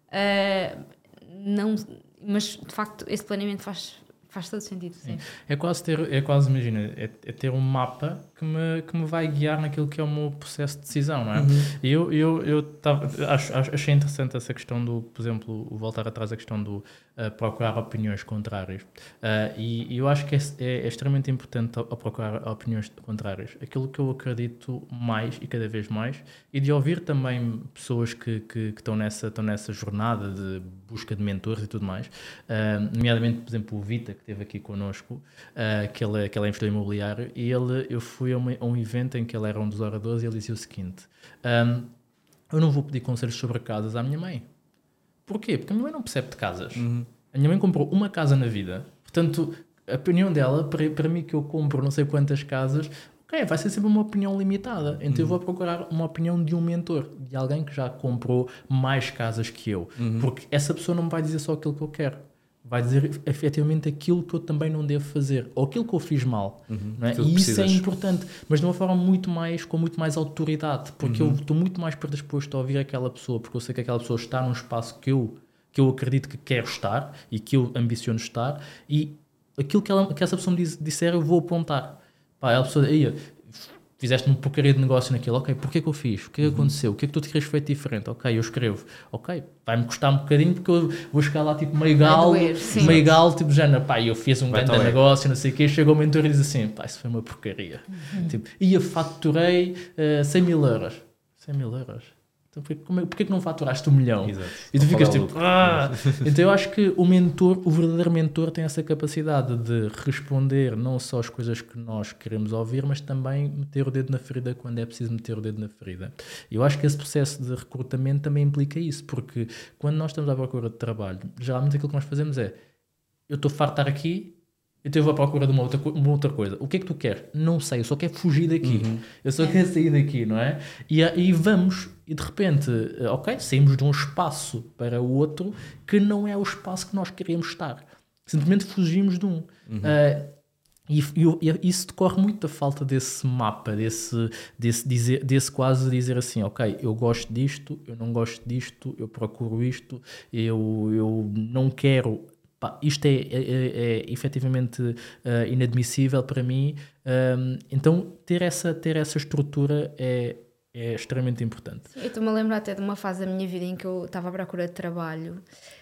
uh, não, mas, de facto, esse planeamento faz... Faz todo sentido, sim. sim. É quase ter, é quase, imagina, é, é ter um mapa que me, que me vai guiar naquilo que é o meu processo de decisão, não é? Uhum. Eu, eu, eu tava, acho, achei interessante essa questão do, por exemplo, o voltar atrás a questão do uh, procurar opiniões contrárias. Uh, e, e eu acho que é, é, é extremamente importante ao, ao procurar opiniões contrárias. Aquilo que eu acredito mais e cada vez mais, e de ouvir também pessoas que, que, que estão, nessa, estão nessa jornada de busca de mentores e tudo mais, uh, nomeadamente, por exemplo, o Vita, que esteve aqui connosco, uh, que, ele, que ele é investidor imobiliário, e ele, eu fui a, uma, a um evento em que ele era um dos oradores e ele dizia o seguinte: um, eu não vou pedir conselhos sobre casas à minha mãe. Porquê? Porque a minha mãe não percebe de casas. Uhum. A minha mãe comprou uma casa na vida, portanto, a opinião dela, para, para mim que eu compro não sei quantas casas, ok, vai ser sempre uma opinião limitada. Então uhum. eu vou procurar uma opinião de um mentor, de alguém que já comprou mais casas que eu, uhum. porque essa pessoa não me vai dizer só aquilo que eu quero. Vai dizer efetivamente aquilo que eu também não devo fazer, ou aquilo que eu fiz mal. Uhum, não é? E isso é importante, mas de uma forma muito mais, com muito mais autoridade, porque uhum. eu estou muito mais predisposto a ouvir aquela pessoa, porque eu sei que aquela pessoa está num espaço que eu, que eu acredito que quero estar e que eu ambiciono estar, e aquilo que, ela, que essa pessoa me diz, disser eu vou apontar. Pá, a pessoa, aí, fizeste uma porcaria de negócio naquilo, ok, porquê que eu fiz? O que é que uhum. aconteceu? O que é que tu te queres feito diferente? Ok, eu escrevo, ok, vai-me custar um bocadinho porque eu vou chegar lá tipo meio galo, meio galo, tipo género, pá, eu fiz um grande negócio, não sei o quê, chega o mentor e diz assim, pá, isso foi uma porcaria. Uhum. Tipo, e eu faturei uh, cem mil euros. cem mil euros? Então porquê, porquê que não faturaste um milhão? Exato. E tu ficas tipo, ah! Então eu acho que o mentor, o verdadeiro mentor tem essa capacidade de responder não só as coisas que nós queremos ouvir, mas também meter o dedo na ferida quando é preciso meter o dedo na ferida. E eu acho que esse processo de recrutamento também implica isso, porque quando nós estamos à procura de trabalho, geralmente aquilo que nós fazemos é, eu estou farto de estar aqui, então eu vou à procura de uma outra, uma outra coisa. O que é que tu queres? Não sei, eu só quero fugir daqui. Uhum. Eu só quero sair daqui, não é? E aí vamos, e de repente, ok, saímos de um espaço para o outro que não é o espaço que nós queremos estar. Simplesmente fugimos de um. Uhum. Uh, e, e, e isso decorre muito da falta desse mapa, desse, desse, dizer, desse quase dizer assim, ok, eu gosto disto, eu não gosto disto, eu procuro isto, eu, eu não quero... Isto é, é, é, é efetivamente uh, inadmissível para mim, um, então ter essa, ter essa estrutura é, é extremamente importante. Eu estou-me a lembrar até de uma fase da minha vida em que eu estava à procura de trabalho,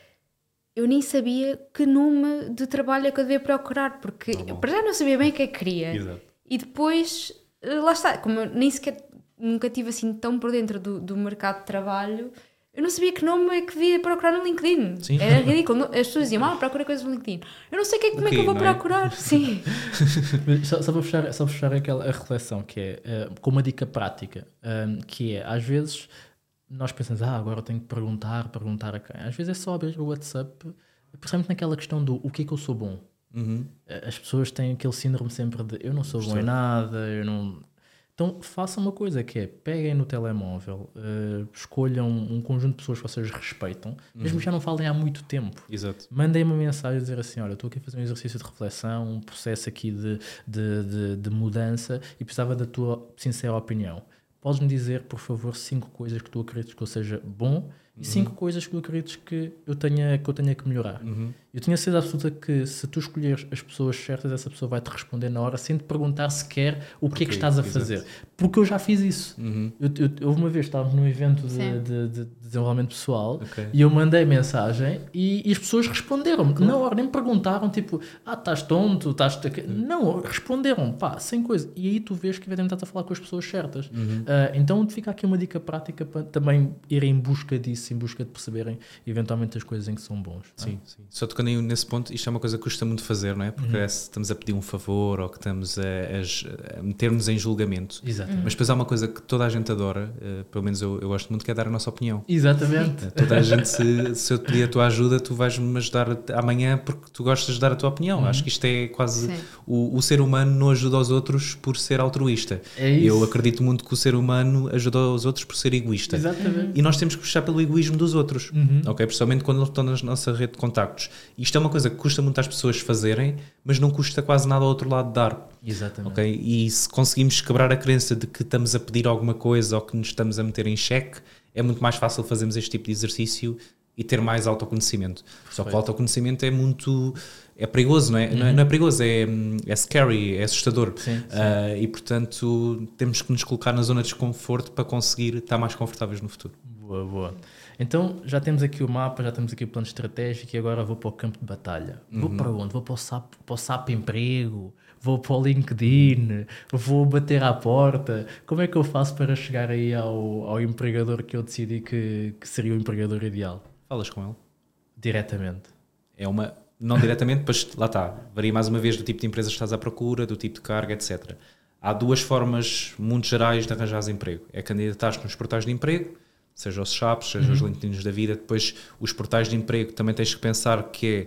eu nem sabia que nome de trabalho é que eu devia procurar, porque oh, para já não sabia bem o que é que queria. Exato. E depois, lá está, como eu nem sequer nunca estive assim tão por dentro do, do mercado de trabalho, eu não sabia que nome é que devia procurar no LinkedIn. Sim. Era ridículo. As pessoas diziam, ah, procura coisas no LinkedIn. Eu não sei que é, como okay, é que eu vou procurar. É? Sim. só, só para fechar, só para fechar aquela a reflexão, que é uh, com uma dica prática, um, que é, às vezes, nós pensamos, ah, agora eu tenho que perguntar, perguntar a quem. Às vezes é só abrir o WhatsApp, principalmente naquela questão do o que é que eu sou bom. Uhum. As pessoas têm aquele síndrome sempre de eu não sou bom em nada, eu não... Então façam uma coisa que é, peguem no telemóvel, uh, escolham um conjunto de pessoas que vocês respeitam, uhum. mesmo que já não falem há muito tempo. Exato. Mandem uma mensagem a dizer assim, olha, estou aqui a fazer um exercício de reflexão, um processo aqui de, de, de, de mudança e precisava da tua sincera opinião. Podes-me dizer, por favor, cinco coisas que tu acreditas que eu seja bom e uhum. cinco coisas que tu acreditas que eu tenha que, eu tenha que melhorar. Uhum. Eu tenho a certeza absoluta que se tu escolheres as pessoas certas, essa pessoa vai-te responder na hora sem te perguntar sequer o que okay, é que estás a fazer. Exato. Porque eu já fiz isso. Uhum. Eu, eu, houve uma vez, estávamos num evento de, de, de desenvolvimento pessoal okay. e eu mandei mensagem e, e as pessoas responderam-me. Claro. Na hora, nem me perguntaram, tipo, ah, estás tonto, estás... Uhum. Não, responderam, pá, sem coisa. E aí tu vês que eventualmente estás a falar com as pessoas certas. Uhum. Uh, então fica aqui uma dica prática para também irem em busca disso, em busca de perceberem eventualmente as coisas em que são bons. Sim, é? sim. Só tocando nesse ponto, isto é uma coisa que custa muito fazer, não é? Porque uhum. se estamos a pedir um favor ou que estamos a, a, a meter-nos em julgamento. Exatamente. Mas depois há uma coisa que toda a gente adora, uh, pelo menos eu, eu gosto muito, que é dar a nossa opinião. Exatamente. Uh, toda a gente, se, se eu te pedir a tua ajuda, tu vais-me ajudar amanhã porque tu gostas de dar a tua opinião. Uhum. Acho que isto é quase... O, o ser humano não ajuda aos outros por ser altruísta. É isso. Eu acredito muito que o ser humano ajuda aos outros por ser egoísta. Exatamente. E nós temos que puxar pelo egoísmo dos outros. Uhum. Ok? Principalmente quando estão na nossa rede de contactos. Isto é uma coisa que custa muito às pessoas fazerem, mas não custa quase nada ao outro lado de dar. Exatamente. Okay? E se conseguimos quebrar a crença de que estamos a pedir alguma coisa ou que nos estamos a meter em xeque, é muito mais fácil fazermos este tipo de exercício e ter mais autoconhecimento. Perfeito. Só que o autoconhecimento é muito... é perigoso, não é? Uhum. Não é, não é perigoso, é, é scary, é assustador. Sim, sim. Uh, e portanto temos que nos colocar na zona de desconforto para conseguir estar mais confortáveis no futuro. Boa, boa. Então já temos aqui o mapa, já temos aqui o plano estratégico e agora vou para o campo de batalha. Uhum. Vou para onde? Vou para o SAP, para o SAP Emprego, vou para o LinkedIn, vou bater à porta. Como é que eu faço para chegar aí ao, ao empregador que eu decidi que, que seria o empregador ideal? Falas com ele? Diretamente. É uma... Não diretamente, mas lá está. Varia mais uma vez do tipo de empresa que estás à procura, do tipo de carga, etcétera. Há duas formas muito gerais de arranjares emprego. É candidatar-te nos portais de emprego, seja os chaps, seja uhum. os LinkedIns da vida. Depois, os portais de emprego também tens que pensar que é,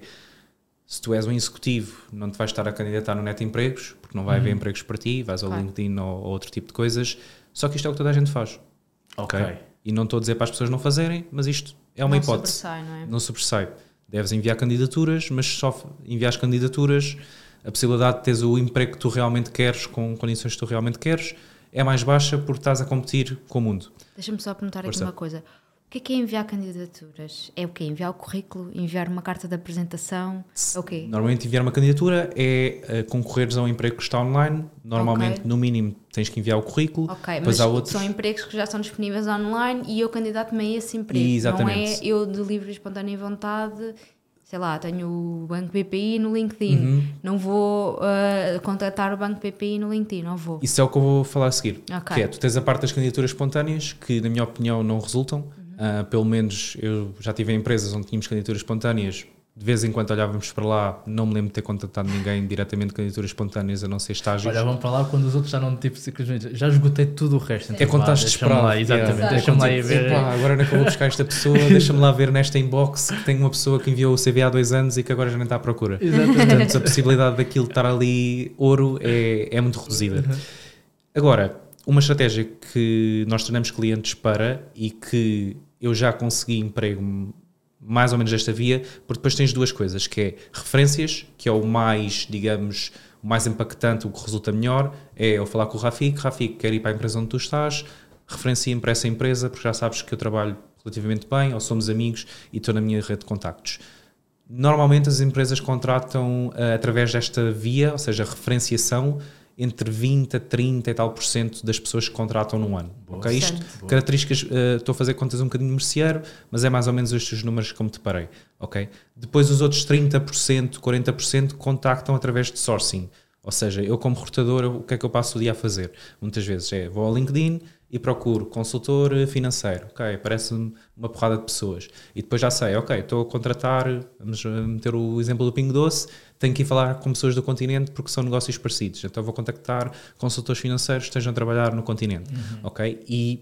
se tu és um executivo, não te vais estar a candidatar no Net Empregos, porque não vai uhum. haver empregos para ti, vais ao claro. LinkedIn ou, ou outro tipo de coisas. Só que isto é o que toda a gente faz. Ok. okay? E não estou a dizer para as pessoas não fazerem, mas isto é uma não hipótese. Sobressai, não é? Não sobressai. Deves enviar candidaturas, mas só enviar as candidaturas, a possibilidade de teres o emprego que tu realmente queres, com condições que tu realmente queres, é mais baixa porque estás a competir com o mundo. Deixa-me só perguntar Força. aqui uma coisa. O que é que é enviar candidaturas? É o quê? Enviar o currículo? Enviar uma carta de apresentação? É o quê? Normalmente enviar uma candidatura é uh, concorreres a um emprego que está online. Normalmente, okay. no mínimo, tens que enviar o currículo. Ok, mas há outros... são empregos que já são disponíveis online e eu candidato-me a esse emprego. Exatamente. Não é eu de livre e espontânea vontade... Sei lá, tenho o Banco B P I no LinkedIn, uhum. não vou uh, contratar o Banco B P I no LinkedIn, não vou. Isso é o que eu vou falar a seguir. Okay. Que é, tu tens a parte das candidaturas espontâneas, que na minha opinião não resultam. Uhum. Uh, pelo menos eu já tive em empresas onde tínhamos candidaturas espontâneas, de vez em quando olhávamos para lá, não me lembro de ter contactado ninguém diretamente de candidaturas espontâneas, a não ser estágios. Olhavam para lá quando os outros já não, tipo, simplesmente, já esgotei tudo o resto. É quando estás desesperado. Lá, exatamente, yeah. deixa-me lá ir ver. Epá, agora não é que eu vou buscar esta pessoa, deixa-me lá ver nesta inbox que tem uma pessoa que enviou o C V há dois anos e que agora já nem está à procura. Exatamente. Portanto, a possibilidade daquilo estar ali ouro é, é muito reduzida. Uhum. Agora, uma estratégia que nós treinamos clientes para e que eu já consegui emprego mais ou menos desta via, porque depois tens duas coisas, que é referências, que é o mais, digamos, o mais impactante, o que resulta melhor, é eu falar com o Rafik, Rafik, quero ir para a empresa onde tu estás, referencia-me para essa empresa, porque já sabes que eu trabalho relativamente bem, ou somos amigos e estou na minha rede de contactos. Normalmente as empresas contratam uh, através desta via, ou seja, referenciação, entre vinte a trinta e tal por cento das pessoas que contratam num ano. Boa. Okay? Isto, Boa. características, uh, estou a fazer contas um bocadinho merceeiro, mas é mais ou menos estes números que me deparei. Okay? Depois os outros trinta por cento, quarenta por cento contactam através de sourcing. Ou seja, eu como recrutador, o que é que eu passo o dia a fazer? Muitas vezes é, vou ao LinkedIn e procuro consultor financeiro. Ok, parece-me uma porrada de pessoas. E depois já sei, ok, estou a contratar, vamos meter o exemplo do Pingo Doce, tenho que ir falar com pessoas do continente porque são negócios parecidos. Então vou contactar consultores financeiros que estejam a trabalhar no continente. Uhum. Ok? E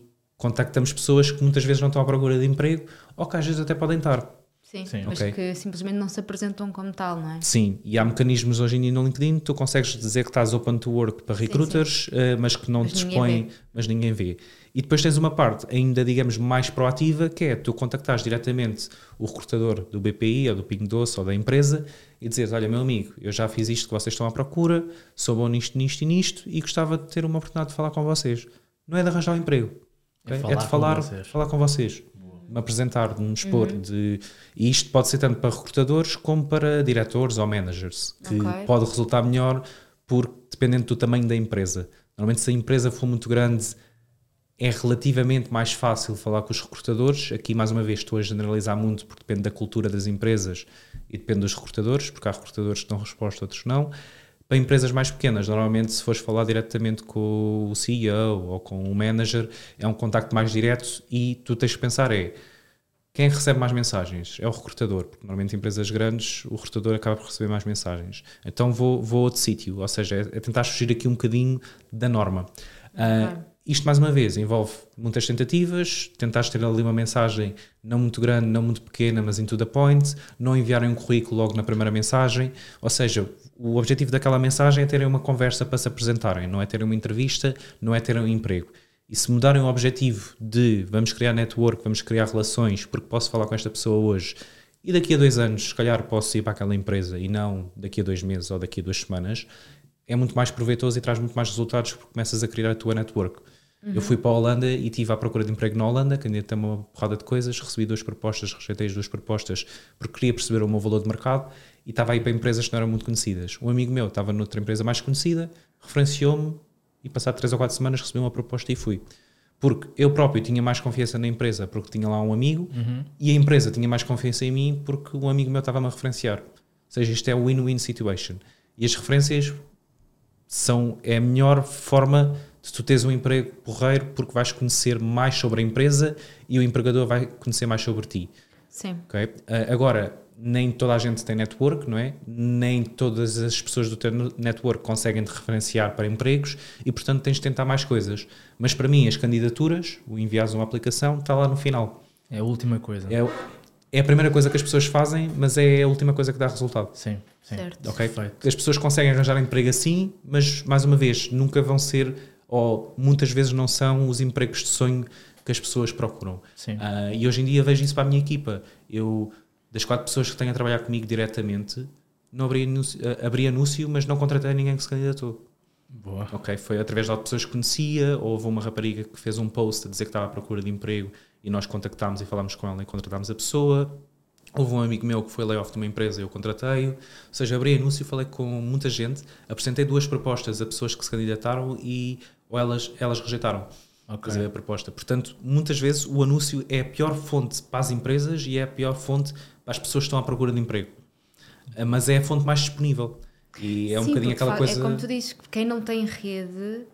contactamos pessoas que muitas vezes não estão à procura de emprego ou que às vezes até podem estar. Sim, Sim. mas Ok. que simplesmente não se apresentam como tal, não é? Sim, e há mecanismos hoje em dia no LinkedIn, tu consegues dizer que estás open to work para recruiters, eh, mas que não Mas te ninguém expõem, vê. mas ninguém vê. E depois tens uma parte ainda, digamos, mais proativa, que é tu contactares diretamente o recrutador do B P I ou do Pingo Doce ou da empresa e dizeres, olha meu amigo, eu já fiz isto que vocês estão à procura, sou bom nisto, nisto e nisto e gostava de ter uma oportunidade de falar com vocês. Não é de arranjar um emprego, É ok? falar é de com falar, vocês. falar com vocês. Me apresentar, de me expor, de, e isto pode ser tanto para recrutadores como para diretores ou managers, que Ok. pode resultar melhor porque dependendo do tamanho da empresa. Normalmente se a empresa for muito grande é relativamente mais fácil falar com os recrutadores. Aqui mais uma vez estou a generalizar muito porque depende da cultura das empresas e depende dos recrutadores, porque há recrutadores que dão resposta, outros não. Para empresas mais pequenas, normalmente se fores falar diretamente com o C E O ou com o manager, é um contacto mais direto e tu tens que pensar é, quem recebe mais mensagens? É o recrutador, porque normalmente em empresas grandes o recrutador acaba por receber mais mensagens. Então vou, vou a outro sítio, ou seja, é, é tentar fugir aqui um bocadinho da norma. Uh, isto mais uma vez envolve muitas tentativas, tentares ter ali uma mensagem não muito grande, não muito pequena, mas in to the point, não enviarem um currículo logo na primeira mensagem, ou seja, o objetivo daquela mensagem é terem uma conversa para se apresentarem, não é terem uma entrevista, não é terem um emprego. E se mudarem o objetivo de vamos criar network, vamos criar relações, porque posso falar com esta pessoa hoje e daqui a dois anos, se calhar, posso ir para aquela empresa e não daqui a dois meses ou daqui a duas semanas, é muito mais proveitoso e traz muito mais resultados porque começas a criar a tua network. Uhum. Eu fui para a Holanda e estive à procura de emprego na Holanda, que ainda tem uma porrada de coisas, recebi duas propostas, rejeitei as duas propostas porque queria perceber o meu valor de mercado e estava aí para empresas que não eram muito conhecidas. Um amigo meu estava noutra empresa mais conhecida, referenciou-me e passado três ou quatro semanas recebi uma proposta e fui. Porque eu próprio tinha mais confiança na empresa porque tinha lá um amigo Uhum. e a empresa tinha mais confiança em mim porque um amigo meu estava-me a referenciar. Ou seja, isto é win-win situation. E as referências são, é a melhor forma de tu teres um emprego porreiro porque vais conhecer mais sobre a empresa e o empregador vai conhecer mais sobre ti. Sim. Okay? Uh, agora, nem toda a gente tem network, não é? Nem todas as pessoas do teu network conseguem te referenciar para empregos e, portanto, tens de tentar mais coisas. Mas, para mim, as candidaturas, o enviares uma aplicação, está lá no final. É a última coisa. É, é a primeira coisa que as pessoas fazem, mas é a última coisa que dá resultado. Sim, sim. Certo. Okay? Perfeito. As pessoas conseguem arranjar emprego assim, mas, mais uma vez, nunca vão ser, ou muitas vezes não são, os empregos de sonho que as pessoas procuram. Sim. Uh, e hoje em dia vejo isso para a minha equipa. Eu, das quatro pessoas que têm a trabalhar comigo diretamente, não abri anúncio, uh, abri anúncio, mas não contratei ninguém que se candidatou. Boa. Okay? Foi através de pessoas que conhecia, ou houve uma rapariga que fez um post a dizer que estava à procura de emprego e nós contactámos e falámos com ela e contratámos a pessoa. Houve um amigo meu que foi layoff de uma empresa e eu contratei-o. Ou seja, abri anúncio, falei com muita gente, apresentei duas propostas a pessoas que se candidataram e ou elas, elas rejeitaram. Okay. A proposta. Portanto, muitas vezes o anúncio é a pior fonte para as empresas e é a pior fonte para as pessoas que estão à procura de emprego. Mas é a fonte mais disponível. E é um Sim, bocadinho aquela coisa... É como tu dizes, quem não tem rede,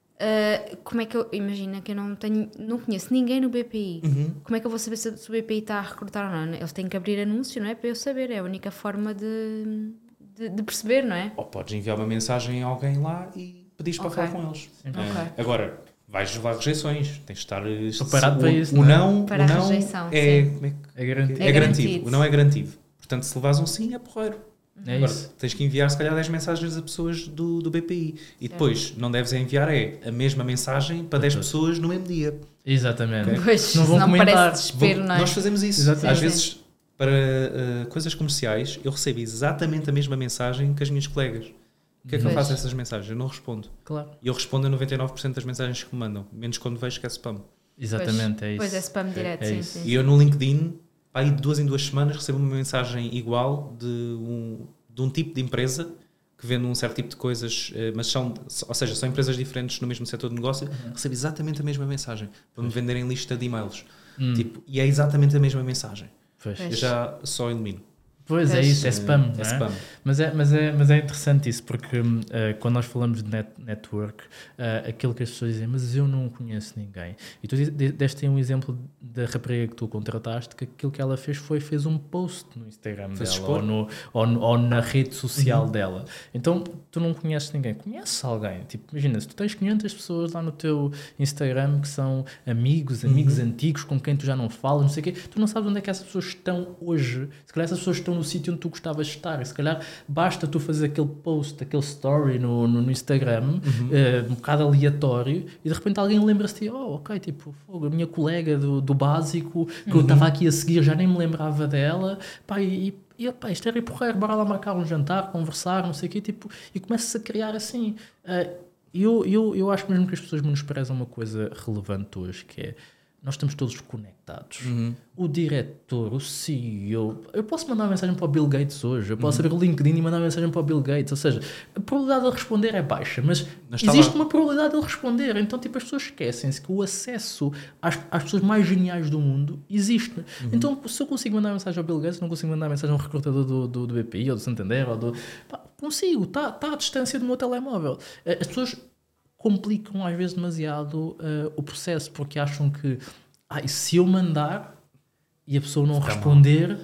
uh, como é que eu... Imagina que eu não tenho... Não conheço ninguém no B P I. Uhum. Como é que eu vou saber se o B P I está a recrutar ou não? Eles têm que abrir anúncio, não é? Para eu saber. É a única forma de, de, de perceber, não é? Ou podes enviar uma mensagem a alguém lá e pedires para Okay. falar com eles. Sim. É, Okay. agora... vais levar rejeições, tens de estar preparado o, para isso, o não é? não, Para o a não rejeição, é, sim. como é, que- É garantido. é É garantido. garantido. O não é garantido. Portanto, se levas um sim, é porreiro. É Agora, isso. tens que enviar se calhar dez mensagens a pessoas do, do B P I e depois não deves enviar é a mesma mensagem para dez todos. pessoas no mesmo dia. Exatamente. Ok. Pois, Não vão senão comentar. parece desespero, Vou- não é? Nós fazemos isso. Exatamente. Às Sim, vezes, para uh, coisas comerciais, eu recebo exatamente a mesma mensagem que as minhas colegas. O que é que eu Pois. faço a essas mensagens? Eu não respondo. Claro. E eu respondo a noventa e nove por cento das mensagens que me mandam, menos quando vejo que é spam. Exatamente, Pois, é isso. Pois é, spam direto, é sim, isso. sim. E eu no LinkedIn, pá, aí de duas em duas semanas, recebo uma mensagem igual de um, de um tipo de empresa que vende um certo tipo de coisas, eh, mas são, ou seja, são empresas diferentes no mesmo setor de negócio, Uhum. recebo exatamente a mesma mensagem para me venderem lista de e-mails. Hum. Tipo, e é exatamente a mesma mensagem. Pois, Pois. Eu já só elimino. Pois é Pois. isso, é spam. É não é? spam. Mas, é, mas, é, mas é interessante isso, porque hum, eh, quando nós falamos de net, network, eh, aquilo que as pessoas dizem, mas eu não conheço ninguém. E tu di- deste aí um exemplo da rapariga que tu contrataste, que aquilo que ela fez foi fez um post no Instagram Fez dela expor. ou, no, ou, no- ou na rede social Uhum. dela. Então tu não conheces ninguém, conheces alguém. Tipo, imagina, se tu tens quinhentas pessoas lá no teu Instagram que são amigos, amigos Uhum. antigos com quem tu já não falas, não sei o quê, tu não sabes onde é que essas pessoas estão hoje. Se calhar essas pessoas estão no sítio onde tu gostavas de estar. E se calhar basta tu fazer aquele post, aquele story no, no, no Instagram, Uhum. eh, um bocado aleatório, e de repente alguém lembra-se de, oh, ok, tipo, fogo, a minha colega do, do básico, que eu estava aqui a seguir, já nem me lembrava dela, pá, e, e pá, isto era porreiro, bora lá marcar um jantar, conversar, não sei o quê, tipo, e começa-se a criar assim. Eh, eu, eu, eu acho mesmo que as pessoas menosprezam uma coisa relevante hoje, que é, nós estamos todos conectados. Uhum. O diretor, o C E O. Eu posso mandar uma mensagem para o Bill Gates hoje. Eu posso Uhum. abrir o LinkedIn e mandar uma mensagem para o Bill Gates. Ou seja, a probabilidade de ele responder é baixa, mas, Mas está existe lá. uma probabilidade de ele responder. Então, tipo, as pessoas esquecem-se que o acesso às, às pessoas mais geniais do mundo existe. Uhum. Então, se eu consigo mandar uma mensagem ao Bill Gates, não consigo mandar uma mensagem a um recrutador do, do, do B P I ou do Santander, ou do... Pá, consigo, está tá à distância do meu telemóvel. Eh, As pessoas complicam às vezes demasiado eh, o processo, porque acham que ah, e se eu mandar e a pessoa não Fica responder,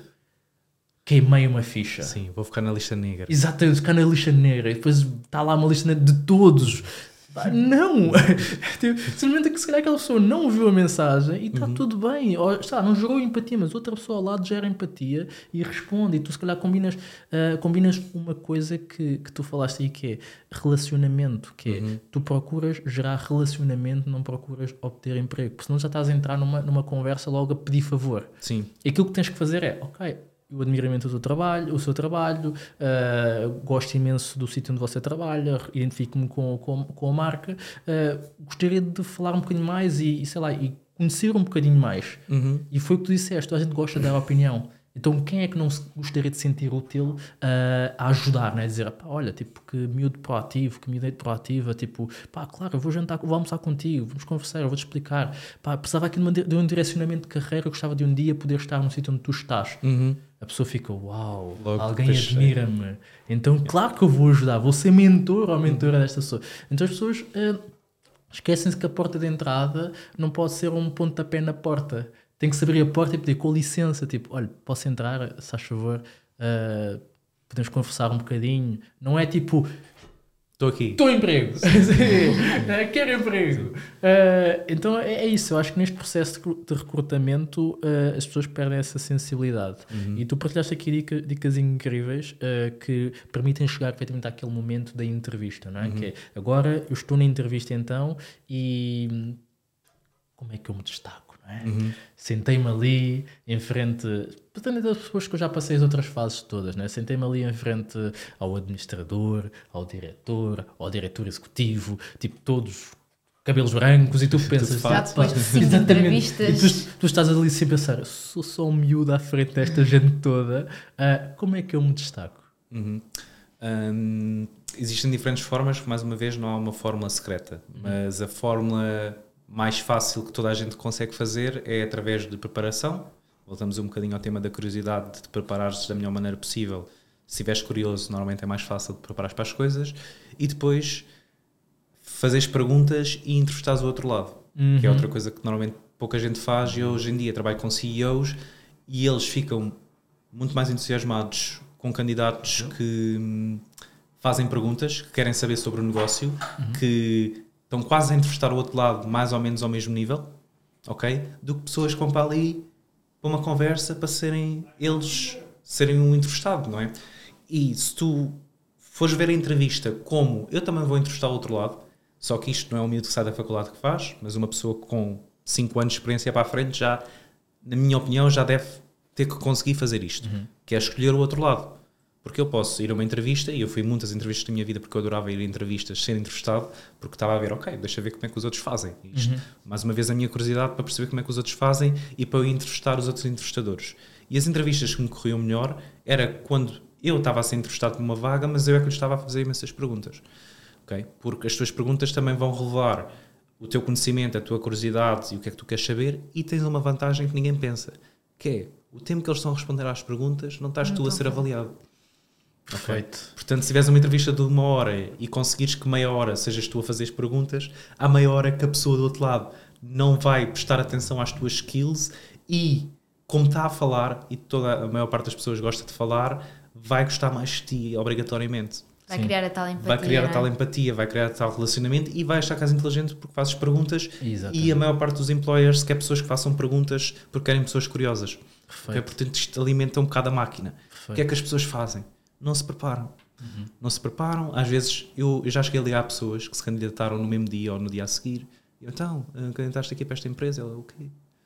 queimei uma ficha. Sim, vou ficar na lista negra. Exatamente, ficar na lista negra e depois está lá uma lista negra de todos. Ah, não! Tipo, simplesmente é que se calhar aquela pessoa não viu a mensagem e está Uhum. tudo bem. Ou, está, não gerou empatia, mas outra pessoa ao lado gera empatia e responde. E tu se calhar combinas, ah, combinas uma coisa que, que tu falaste aí, que é relacionamento. Que é, Uhum. tu procuras gerar relacionamento, não procuras obter emprego. Porque senão já estás a entrar numa, numa conversa logo a pedir favor. Sim. E aquilo que tens que fazer é, ok, eu admiro imenso o teu trabalho, o seu trabalho, uh, gosto imenso do sítio onde você trabalha, identifico-me com, com, com a marca, uh, gostaria de falar um bocadinho mais e, e, sei lá, e conhecer um bocadinho mais. Uhum. E foi o que tu disseste, a gente gosta de dar opinião. Então quem é que não se gostaria de sentir útil uh, a ajudar, né? Dizer, pá, olha, tipo, que miúdo proativo, que miúdo proativa, tipo, pá, claro, eu vou jantar, vou almoçar contigo, vamos conversar, eu vou-te explicar. Pá, precisava aqui de, uma, de um direcionamento de carreira, eu gostava de um dia poder estar no sítio onde tu estás. Uhum. A pessoa fica, uau, Logo alguém deixei. admira-me. Então, claro que eu vou ajudar, vou ser mentor ou mentora desta pessoa. Então as pessoas uh, esquecem-se que a porta de entrada não pode ser um pontapé na porta. Tem que se abrir a porta e pedir com licença, tipo, olha, posso entrar, se faz favor, uh, podemos conversar um bocadinho. Não é tipo, Estou aqui. estou em emprego, Sim. quero emprego. Uh, então é, é isso, eu acho que neste processo de, de recrutamento uh, as pessoas perdem essa sensibilidade. Uhum. E tu partilhaste aqui dica, dicas incríveis uh, que permitem chegar efetivamente àquele momento da entrevista, não é? Uhum. Que é, agora eu estou na entrevista então e como é que eu me destaco? É? Uhum. Sentei-me ali em frente, portanto, das pessoas que eu já passei as outras fases todas, né? Sentei-me ali em frente ao administrador, ao diretor, ao diretor executivo, tipo, todos cabelos brancos, e tu pensas, fato. Já depois de cinco exatamente. entrevistas. E tu, tu estás ali sem pensar, eu sou só um miúdo à frente desta gente toda, uh, como é que eu me destaco? Uhum. Hum, existem diferentes formas, mais uma vez não há uma fórmula secreta, mas a fórmula mais fácil que toda a gente consegue fazer é através de preparação. Voltamos um bocadinho ao tema da curiosidade, de te preparares da melhor maneira possível. Se estiveres curioso, normalmente é mais fácil de preparares para as coisas. E depois fazeres perguntas e entrevistares o outro lado, Uhum. que é outra coisa que normalmente pouca gente faz. E hoje em dia trabalho com C E Os e eles ficam muito mais entusiasmados com candidatos que hum, fazem perguntas, que querem saber sobre o negócio, Uhum. que estão quase a entrevistar o outro lado mais ou menos ao mesmo nível, ok? Do que pessoas que vão para ali para uma conversa para serem eles serem um entrevistado, não é? E se tu fores ver a entrevista como eu também vou entrevistar o outro lado, só que isto não é um miúdo que sai da faculdade que faz, mas uma pessoa com cinco anos de experiência para a frente já, na minha opinião, já deve ter que conseguir fazer isto, Uhum. que é escolher o outro lado. Porque eu posso ir a uma entrevista, e eu fui a muitas entrevistas na minha vida porque eu adorava ir a entrevistas, ser entrevistado, porque estava a ver, ok, deixa eu ver como é que os outros fazem isto. Uhum. Mais uma vez a minha curiosidade para perceber como é que os outros fazem e para eu entrevistar os outros entrevistadores. E as entrevistas que me corriam melhor era quando eu estava a ser entrevistado por uma vaga, mas eu é que lhe estava a fazer imensas perguntas. Okay? Porque as tuas perguntas também vão revelar o teu conhecimento, a tua curiosidade e o que é que tu queres saber, e tens uma vantagem que ninguém pensa, que é o tempo que eles estão a responder às perguntas, não estás Não tu a estão ser a avaliado. Perfeito. Portanto, se tiveres uma entrevista de uma hora e conseguires que meia hora sejas tu a fazer as perguntas, há meia hora que a pessoa do outro lado não vai prestar atenção às tuas skills e, como está a falar, e toda a maior parte das pessoas gosta de falar, vai gostar mais de ti, obrigatoriamente. Vai Sim. criar a tal empatia. Vai criar a tal não é? empatia, vai criar a tal relacionamento e vai achar que és inteligente porque fazes perguntas. Exatamente. E a maior parte dos employers quer pessoas que façam perguntas porque querem pessoas curiosas. Perfeito. Okay? Portanto, isto alimenta um bocado a máquina. Perfeito. O que é que as pessoas fazem? Não se preparam. Uhum. Não se preparam. Às vezes, eu, eu já cheguei a ligar a pessoas que se candidataram no mesmo dia ou no dia a seguir. E eu, então, candidataste aqui para esta empresa? Ela, o quê?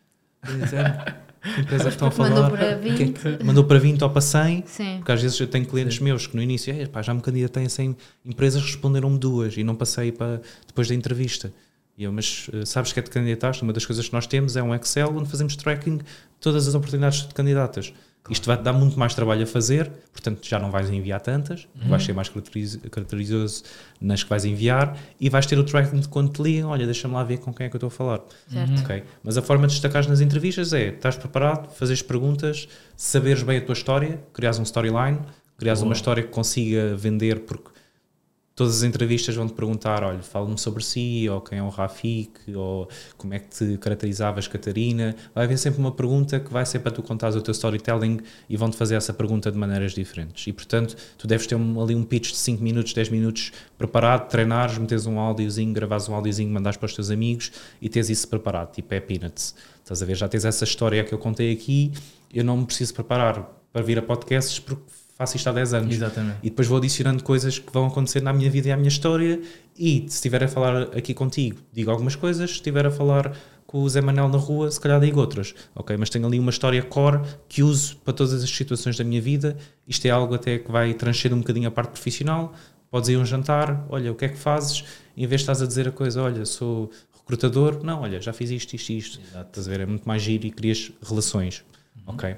Que empresa que estão a falar? Mandou para vinte. Que é que- mandou para vinte ou para cem? Sim. Porque às vezes eu tenho clientes Sim. meus que no início, "Ei, pá, já me candidatei a cem empresas, responderam-me duas e não passei para depois da entrevista. E eu, mas uh, sabes que é de candidataste? Uma das coisas que nós temos é um Excel onde fazemos tracking de todas as oportunidades de candidatas. Claro. Isto vai te dar muito mais trabalho a fazer, portanto já não vais enviar tantas, uhum. vais ser mais caracteriz- caracterizoso nas que vais enviar e vais ter o tracking de quando te ligam, olha, deixa-me lá ver com quem é que eu estou a falar. Certo. Okay? Mas a forma de destacar nas entrevistas é, estás preparado, fazeres perguntas, saberes bem a tua história, criares um storyline, criares Boa. uma história que consiga vender, porque todas as entrevistas vão-te perguntar, olha, fala-me sobre si, ou quem é o Rafik, ou como é que te caracterizavas, Catarina. Vai haver sempre uma pergunta que vai ser para tu contares o teu storytelling e vão-te fazer essa pergunta de maneiras diferentes. E, portanto, tu deves ter um, ali um pitch de cinco minutos, dez minutos preparado, treinares, meteres um áudiozinho, gravares um áudiozinho, mandares para os teus amigos e tens isso preparado, tipo é peanuts. Estás a ver? Já tens essa história que eu contei aqui, eu não me preciso preparar para vir a podcasts porque faço isto há dez anos. Exatamente. E depois vou adicionando coisas que vão acontecer na minha vida e à minha história e se estiver a falar aqui contigo, digo algumas coisas, se estiver a falar com o Zé Manel na rua, se calhar digo outras, ok? Mas tenho ali uma história core que uso para todas as situações da minha vida. Isto é algo até que vai transcender um bocadinho a parte profissional. Podes ir a um jantar, olha, o que é que fazes? Em vez de estás a dizer a coisa, olha, sou recrutador, não, olha, já fiz isto, isto, isto. Exato. Estás a ver? É muito mais giro e crias relações, uhum. ok?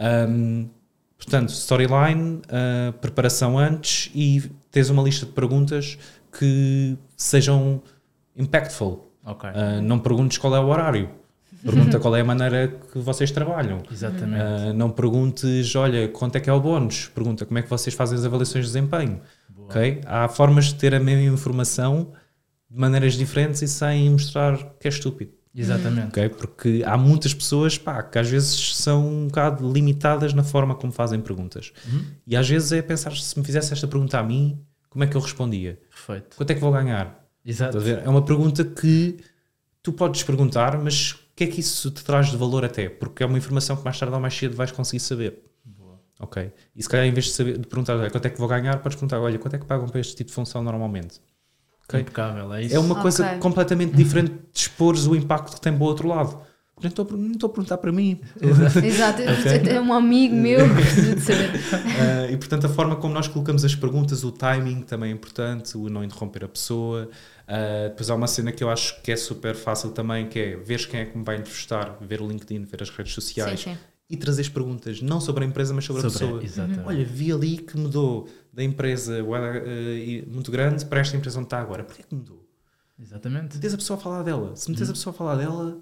Um, Portanto, storyline, uh, preparação antes e tens uma lista de perguntas que sejam impactful. Ok. Uh, não perguntes qual é o horário. Pergunta qual é a maneira que vocês trabalham. Exatamente. Uh, não perguntes, olha, quanto é que é o bónus. Pergunta como é que vocês fazem as avaliações de desempenho. Okay? Há formas de ter a mesma informação de maneiras diferentes e sem mostrar que é estúpido. Exatamente. Okay? Porque há muitas pessoas pá, que às vezes são um bocado limitadas na forma como fazem perguntas. Uhum. E às vezes é pensar, se me fizesse esta pergunta a mim, como é que eu respondia? Perfeito. Quanto é que vou ganhar? Exato. É uma pergunta que tu podes perguntar, mas o que é que isso te traz de valor até? Porque é uma informação que mais tarde ou mais cedo vais conseguir saber. Boa. Ok? E se calhar em vez de, saber, de perguntar olha, quanto é que vou ganhar, podes perguntar, olha, quanto é que pagam para este tipo de função normalmente? Okay? Impecável, é isso. É uma Okay. coisa completamente diferente de expores o impacto que tem para o outro lado. Nem estou, nem estou a perguntar para mim. Exato, é um amigo meu que precisa de saber. Uh, e portanto a forma como nós colocamos as perguntas, o timing também é importante, o não interromper a pessoa. Uh, depois há uma cena que eu acho que é super fácil também, que é ver quem é que me vai entrevistar, ver o LinkedIn, ver as redes sociais. Sim, sim. E trazer as perguntas, não sobre a empresa, mas sobre, Sobre, a pessoa. exatamente. Olha, vi ali que mudou da empresa uh, muito grande para esta empresa onde está agora. Porquê que mudou? Exatamente. Metes a pessoa a falar dela. Se metes hum. a pessoa a falar dela,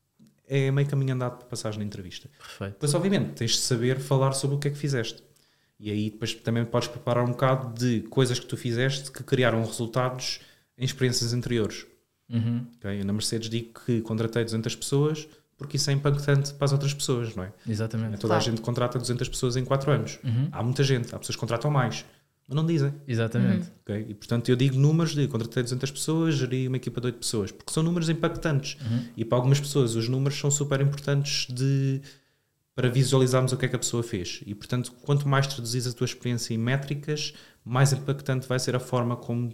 é meio caminho andado para passares na entrevista. Perfeito. Depois, obviamente, tens de saber falar sobre o que é que fizeste. E aí depois também podes preparar um bocado de coisas que tu fizeste que criaram resultados em experiências anteriores. Uhum. Okay? Eu na Mercedes digo que contratei duzentas pessoas porque isso é impactante para as outras pessoas, não é? Exatamente. Toda claro. a gente contrata duzentas pessoas em quatro anos. Uhum. Há muita gente, há pessoas que contratam mais, mas não dizem. Exatamente. Uhum. Okay? E portanto eu digo números de contratei duzentas pessoas, geri uma equipa de oito pessoas, porque são números impactantes. Uhum. E para algumas pessoas os números são super importantes de, para visualizarmos o que é que a pessoa fez. E portanto quanto mais traduzis a tua experiência em métricas, mais impactante vai ser a forma como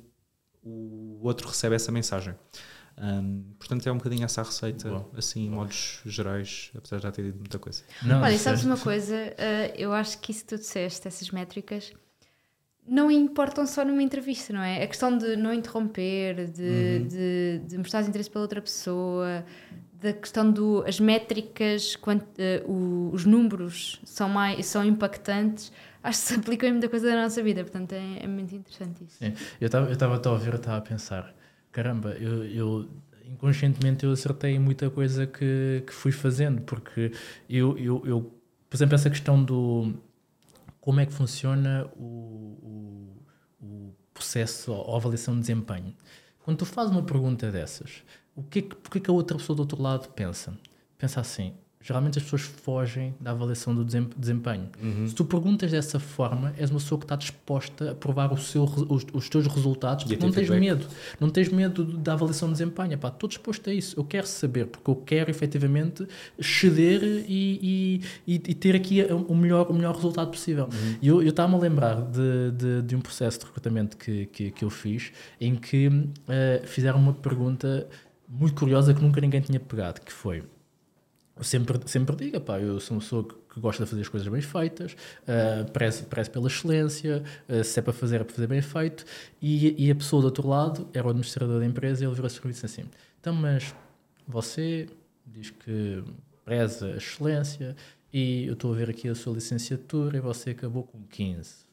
o outro recebe essa mensagem. Um, portanto é um bocadinho essa a receita. Boa. Assim em modos gerais, apesar de já ter dito muita coisa. Não, olha, sabes uma coisa, uh, eu acho que isso que tu disseste, essas métricas não importam só numa entrevista, não é? A questão de não interromper, de, uhum. de, de mostrar interesse pela outra pessoa, da questão do as métricas, quando, uh, o, os números são, mais, são impactantes, acho que se aplicam em muita coisa da nossa vida, portanto é, é muito interessante isso. Sim. Eu estava eu a ouvir, eu estava a pensar, caramba, eu, eu inconscientemente eu acertei em muita coisa que, que fui fazendo, porque eu, eu, eu, por exemplo, essa questão do como é que funciona o, o, o processo ou a avaliação de desempenho. quando tu fazes uma pergunta dessas, o que é que, porque é que a outra pessoa do outro lado pensa? Pensa assim, geralmente as pessoas fogem da avaliação do desempenho. Uhum. Se tu perguntas dessa forma, és uma pessoa que está disposta a provar o seu, os, os teus resultados, porque não tens feedback. medo. Não tens medo da avaliação de desempenho. Epá, estou disposto a isso. Eu quero saber, porque eu quero efetivamente ceder e, e, e ter aqui o melhor, o melhor resultado possível. Uhum. E eu estava-me a lembrar de, de, de um processo de recrutamento que, que, que eu fiz, em que uh, fizeram uma pergunta muito curiosa que nunca ninguém tinha pegado, que foi... Eu sempre, sempre digo, pá, eu sou uma pessoa que, que gosta de fazer as coisas bem feitas, uh, prezo, prezo pela excelência, uh, se é para fazer, é para fazer bem feito, e, e a pessoa do outro lado era o administrador da empresa e ele virou-se e disse assim, então, mas você diz que preza a excelência e eu estou a ver aqui a sua licenciatura e você acabou com quinze.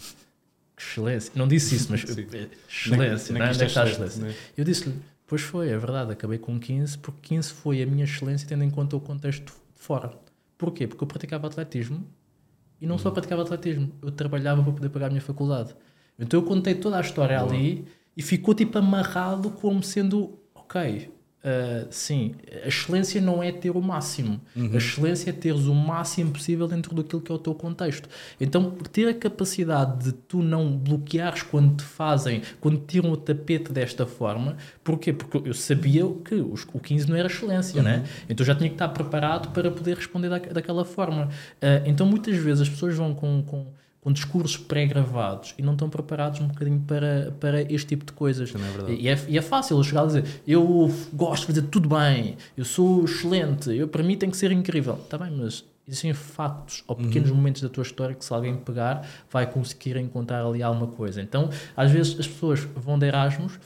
Que excelência. Não disse isso, mas excelência, não é? Onde é que está a excelência? Eu disse-lhe, pois foi, é verdade, acabei com quinze, porque quinze foi a minha excelência tendo em conta o contexto de fora. Porquê? Porque eu praticava atletismo e não uhum. só praticava atletismo, eu trabalhava para poder pagar a minha faculdade. Então eu contei toda a história Boa. ali e ficou tipo amarrado como sendo, ok, uh, sim, a excelência não é ter o máximo, uhum. a excelência é teres o máximo possível dentro daquilo que é o teu contexto. Então ter a capacidade de tu não bloqueares quando te fazem, quando te tiram o tapete desta forma. Porquê? Porque eu sabia que os, o quinze não era excelência, uhum. né? Então já tinha que estar preparado para poder responder da, daquela forma. Uh, então muitas vezes as pessoas vão com, com, com discursos pré-gravados e não estão preparados um bocadinho para, para este tipo de coisas. É e, é, e é fácil eu chegar a dizer, eu gosto de fazer tudo bem, eu sou excelente, eu, para mim tem que ser incrível. Está bem, mas existem factos ou pequenos uhum. momentos da tua história que se alguém pegar vai conseguir encontrar ali alguma coisa. Então às vezes as pessoas vão de Erasmus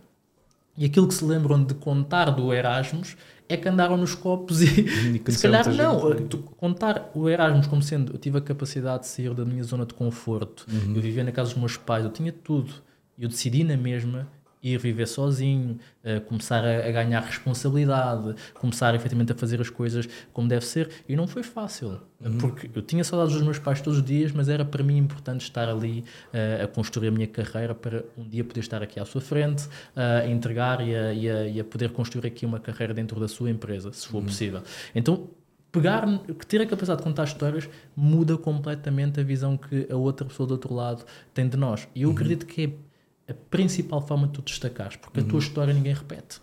e aquilo que se lembram de contar do Erasmus é que andaram nos copos e, e se calhar não, tu, contar o Erasmus como sendo, eu tive a capacidade de sair da minha zona de conforto, uhum. eu vivia na casa dos meus pais, eu tinha tudo, eu decidi na mesma ir viver sozinho, uh, começar a, a ganhar responsabilidade, começar efetivamente a fazer as coisas como deve ser, e não foi fácil, uhum. porque eu tinha saudades dos meus pais todos os dias, mas era para mim importante estar ali uh, a construir a minha carreira para um dia poder estar aqui à sua frente, uh, a entregar e a, e, a, e a poder construir aqui uma carreira dentro da sua empresa, se for uhum. possível. Então, pegar, ter a capacidade de contar histórias muda completamente a visão que a outra pessoa do outro lado tem de nós. E eu uhum. acredito que é a principal forma de tu destacares, porque uhum. a tua história ninguém repete.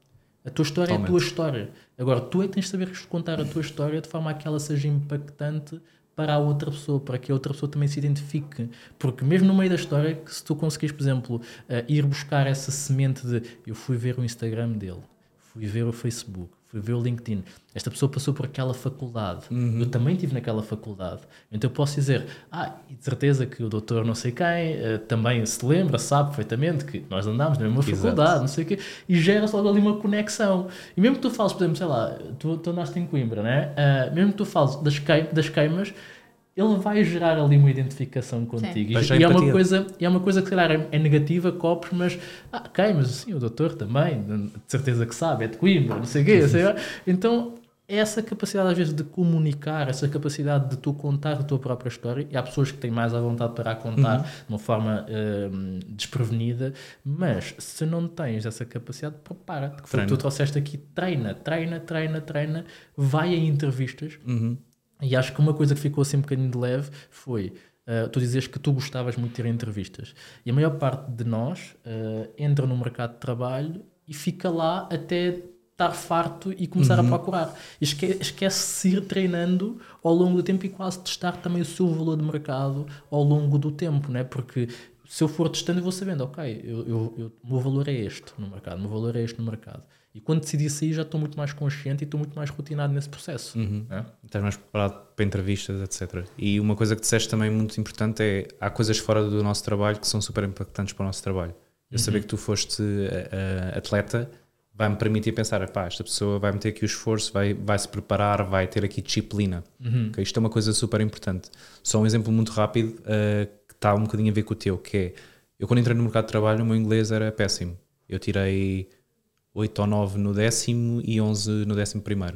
A tua história Totalmente. é a tua história. Agora, tu é que tens de saber contar a tua história de forma a que ela seja impactante para a outra pessoa, para que a outra pessoa também se identifique. Porque mesmo no meio da história, se tu conseguires, por exemplo, uh, ir buscar essa semente de eu fui ver o Instagram dele, fui ver o Facebook, fui ver o LinkedIn, esta pessoa passou por aquela faculdade, uhum. eu também estive naquela faculdade, então eu posso dizer, ah, e de certeza que o doutor não sei quem uh, também se lembra, sabe perfeitamente que nós andámos na mesma Exato. faculdade, não sei o quê, e gera-se logo ali uma conexão. E mesmo que tu fales, por exemplo, sei lá, tu, tu andaste em Coimbra, né? Uh, mesmo que tu fales das, queim, das queimas, ele vai gerar ali uma identificação contigo. E, e, é uma coisa, e é uma coisa que, se calhar, é, é negativa, copos, mas, ah, ok, mas sim, o doutor também, de certeza que sabe, é de Coimbra, não sei o quê. Sei então, essa capacidade, às vezes, de comunicar, essa capacidade de tu contar a tua própria história, e há pessoas que têm mais à vontade para a contar uhum. de uma forma uh, desprevenida, mas se não tens essa capacidade, prepara-te. Que foi o que tu trouxeste aqui, treina, treina, treina, treina, vai a entrevistas. Uhum. E acho que uma coisa que ficou assim um bocadinho de leve foi, uh, tu dizes que tu gostavas muito de ter entrevistas. E a maior parte de nós uh, entra no mercado de trabalho e fica lá até estar farto e começar uhum. a procurar. E esque- esquece-se de ir treinando ao longo do tempo e quase testar também o seu valor de mercado ao longo do tempo, né? Porque se eu for testando eu vou sabendo, ok, eu, eu, eu, o meu valor é este no mercado, o meu valor é este no mercado. E quando decidi sair já estou muito mais consciente e estou muito mais rotinado nesse processo. Uhum. É? Estás mais preparado para entrevistas, etcétera. E uma coisa que disseste também muito importante é, há coisas fora do nosso trabalho que são super impactantes para o nosso trabalho. Eu uhum. saber que tu foste uh, uh, atleta vai-me permitir pensar, pá, esta pessoa vai meter aqui o esforço, vai, vai se preparar, vai ter aqui disciplina. Uhum. Okay? Isto é uma coisa super importante. Só um exemplo muito rápido uh, que está um bocadinho a ver com o teu, que é, eu quando entrei no mercado de trabalho o meu inglês era péssimo. Eu tirei oito ou nove no décimo e onze no décimo primeiro.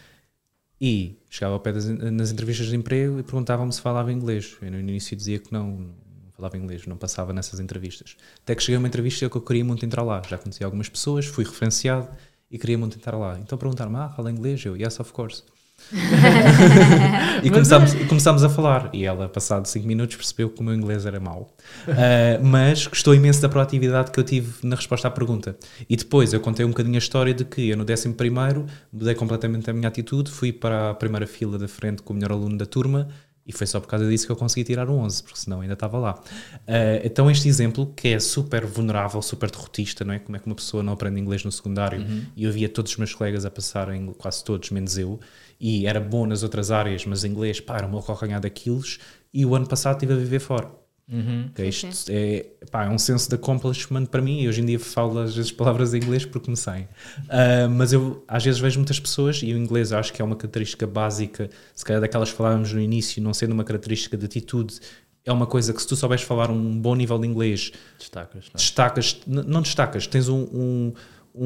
E chegava ao pé das nas entrevistas de emprego e perguntavam-me se falava inglês. Eu no início dizia que não, não falava inglês, não passava nessas entrevistas. Até que cheguei a uma entrevista que eu queria muito entrar lá. Já conhecia algumas pessoas, fui referenciado e queria muito entrar lá. Então perguntaram-me, ah, fala inglês? Eu, yes, of course. e, começámos, e começámos a falar. E ela, passado cinco minutos, percebeu que o meu inglês era mau. Uh, mas gostou imenso da proatividade que eu tive na resposta à pergunta. E depois eu contei um bocadinho a história de que eu no décimo primeiro mudei completamente a minha atitude, fui para a primeira fila da frente com o melhor aluno da turma. E foi só por causa disso que eu consegui tirar um onze, porque senão ainda estava lá. Uh, então este exemplo, que é super vulnerável, super derrotista, não é? Como é que uma pessoa não aprende inglês no secundário? Uhum. E eu via todos os meus colegas a passarem, quase todos, menos eu, e era bom nas outras áreas, mas inglês, pá, era o meu calcanhar daqueles, e o ano passado estive a viver fora. Uhum. Okay, isto é, pá, é um senso de accomplishment para mim, e hoje em dia falo às vezes palavras em inglês porque me saem. Uh, mas eu às vezes vejo muitas pessoas, e o inglês eu acho que é uma característica básica, se calhar daquelas que falávamos no início, não sendo uma característica de atitude, é uma coisa que se tu souberes falar um bom nível de inglês, destacas, não, destacas, não destacas, tens um, um,